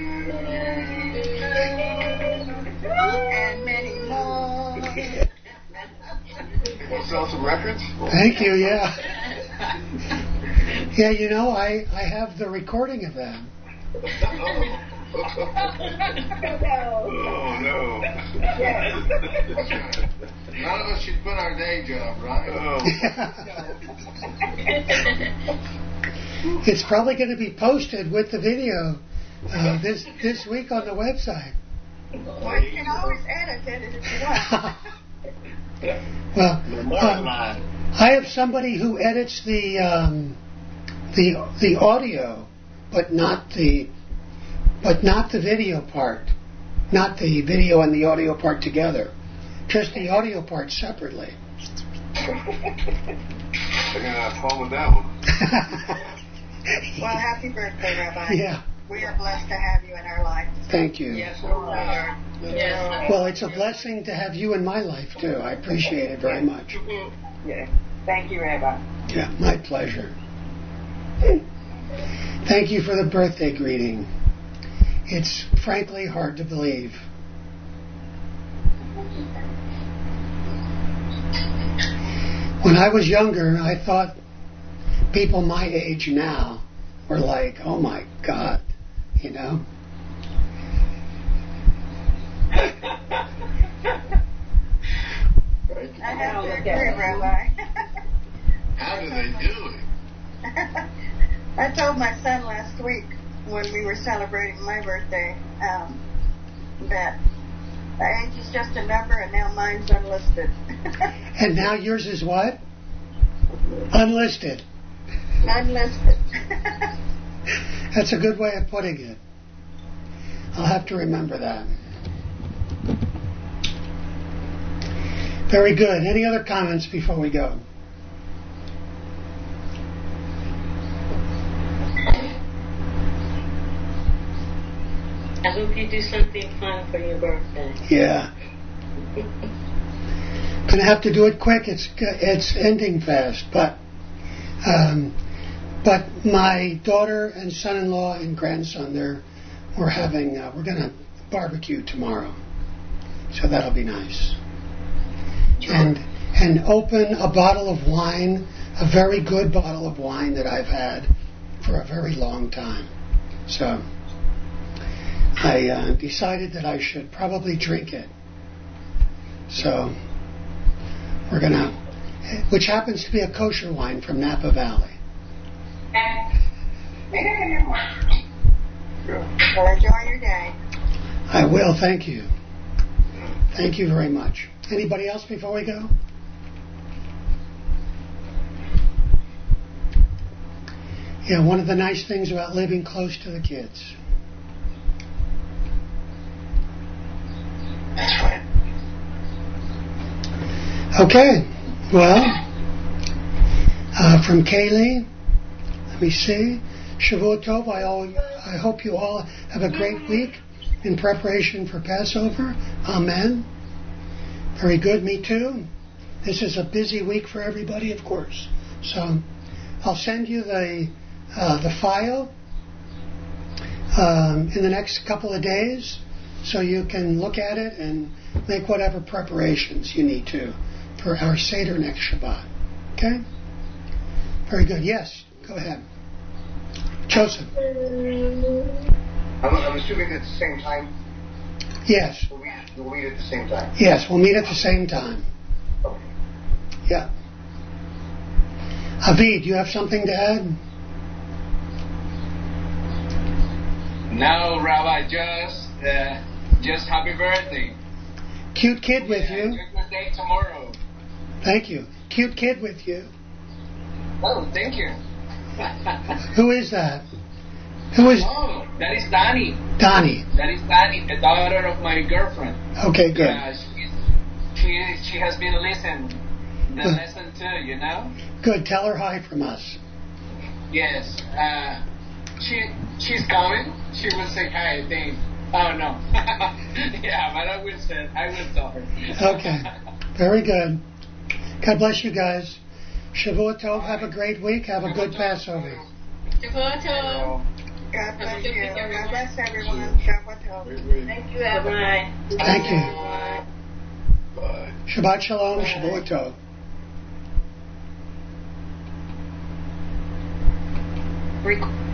to you. And many more. Want to sell some records? Thank you, yeah. Yeah, you know, I, I have the recording of that. Oh, no. None of us should quit our day job, right? Oh. It's probably going to be posted with the video uh, this this week on the website. Well, you can always edit it if you want. Well, More uh, than mine. I have somebody who edits the um, the the audio, but not the but not the video part, not the video and the audio part together, just the audio part separately. They're gonna have fun with that one. Well, happy birthday, Rabbi. Yeah. We are blessed to have you in our life. Thank you. Yes, we are. Yes. Well, it's a blessing to have you in my life too. I appreciate it very much. Yeah. Thank you, Rabbi. Yeah, my pleasure. Thank you for the birthday greeting. It's frankly hard to believe. When I was younger, I thought people my age now were like, oh my God, you know? I have to agree, Rabbi. How do they do it? I told my son last week when we were celebrating my birthday um, that the age is just a number and now mine's unlisted. And now yours is what? Unlisted. Unlisted. That's a good way of putting it. I'll have to remember that. Very good. Any other comments before we go? I hope you do something fun for your birthday. Yeah. Gonna have to do it quick. It's it's ending fast, but um, but my daughter and son-in-law and grandson there, we're having uh, we're gonna barbecue tomorrow, so that'll be nice. And and open a bottle of wine, a very good bottle of wine that I've had for a very long time. So I uh, decided that I should probably drink it. So we're gonna, which happens to be a kosher wine from Napa Valley. Well, enjoy your day. I will. Thank you. Thank you very much. Anybody else before we go? Yeah, one of the nice things about living close to the kids. That's right. Okay. Well, uh, from Kaylee, let me see. Shavuot Tov. I, all, I hope you all have a great week in preparation for Passover. Amen. Very good. Me too. This is a busy week for everybody, of course. So I'll send you the uh, the file um, in the next couple of days, so you can look at it and make whatever preparations you need to for our Seder next Shabbat. Okay? Very good. Yes, go ahead. Joseph. I'm, I'm assuming at the same time? Yes. We'll meet, we'll meet at the same time? Yes, we'll meet at the same time. Okay. Yeah. Avi, do you have something to add? No, Rabbi, just uh, just happy birthday. Cute kid with yeah, you. Good birthday tomorrow. Thank you. Cute kid with you. Oh, thank you. Who is that? Who is? Oh, that is Dani. Donnie. That is Dani, the daughter of my girlfriend. Okay, good. Yeah, she's, she she has been listening the Good. lesson too. You know. Good. Tell her hi from us. Yes. Uh, she she's coming. She will say hi. I think. Oh no. Yeah, but I will say I will tell her. Okay. Very good. God bless you guys. Shavuot Tov. Have a great week. Have a good Passover. Shabbat Tov. God bless Have a good you. week, everyone. God bless everyone. Shabbat Tov. Thank you, Abba. Bye. Thank you. Bye. Shabbat Shalom. Shavuot Tov. Record.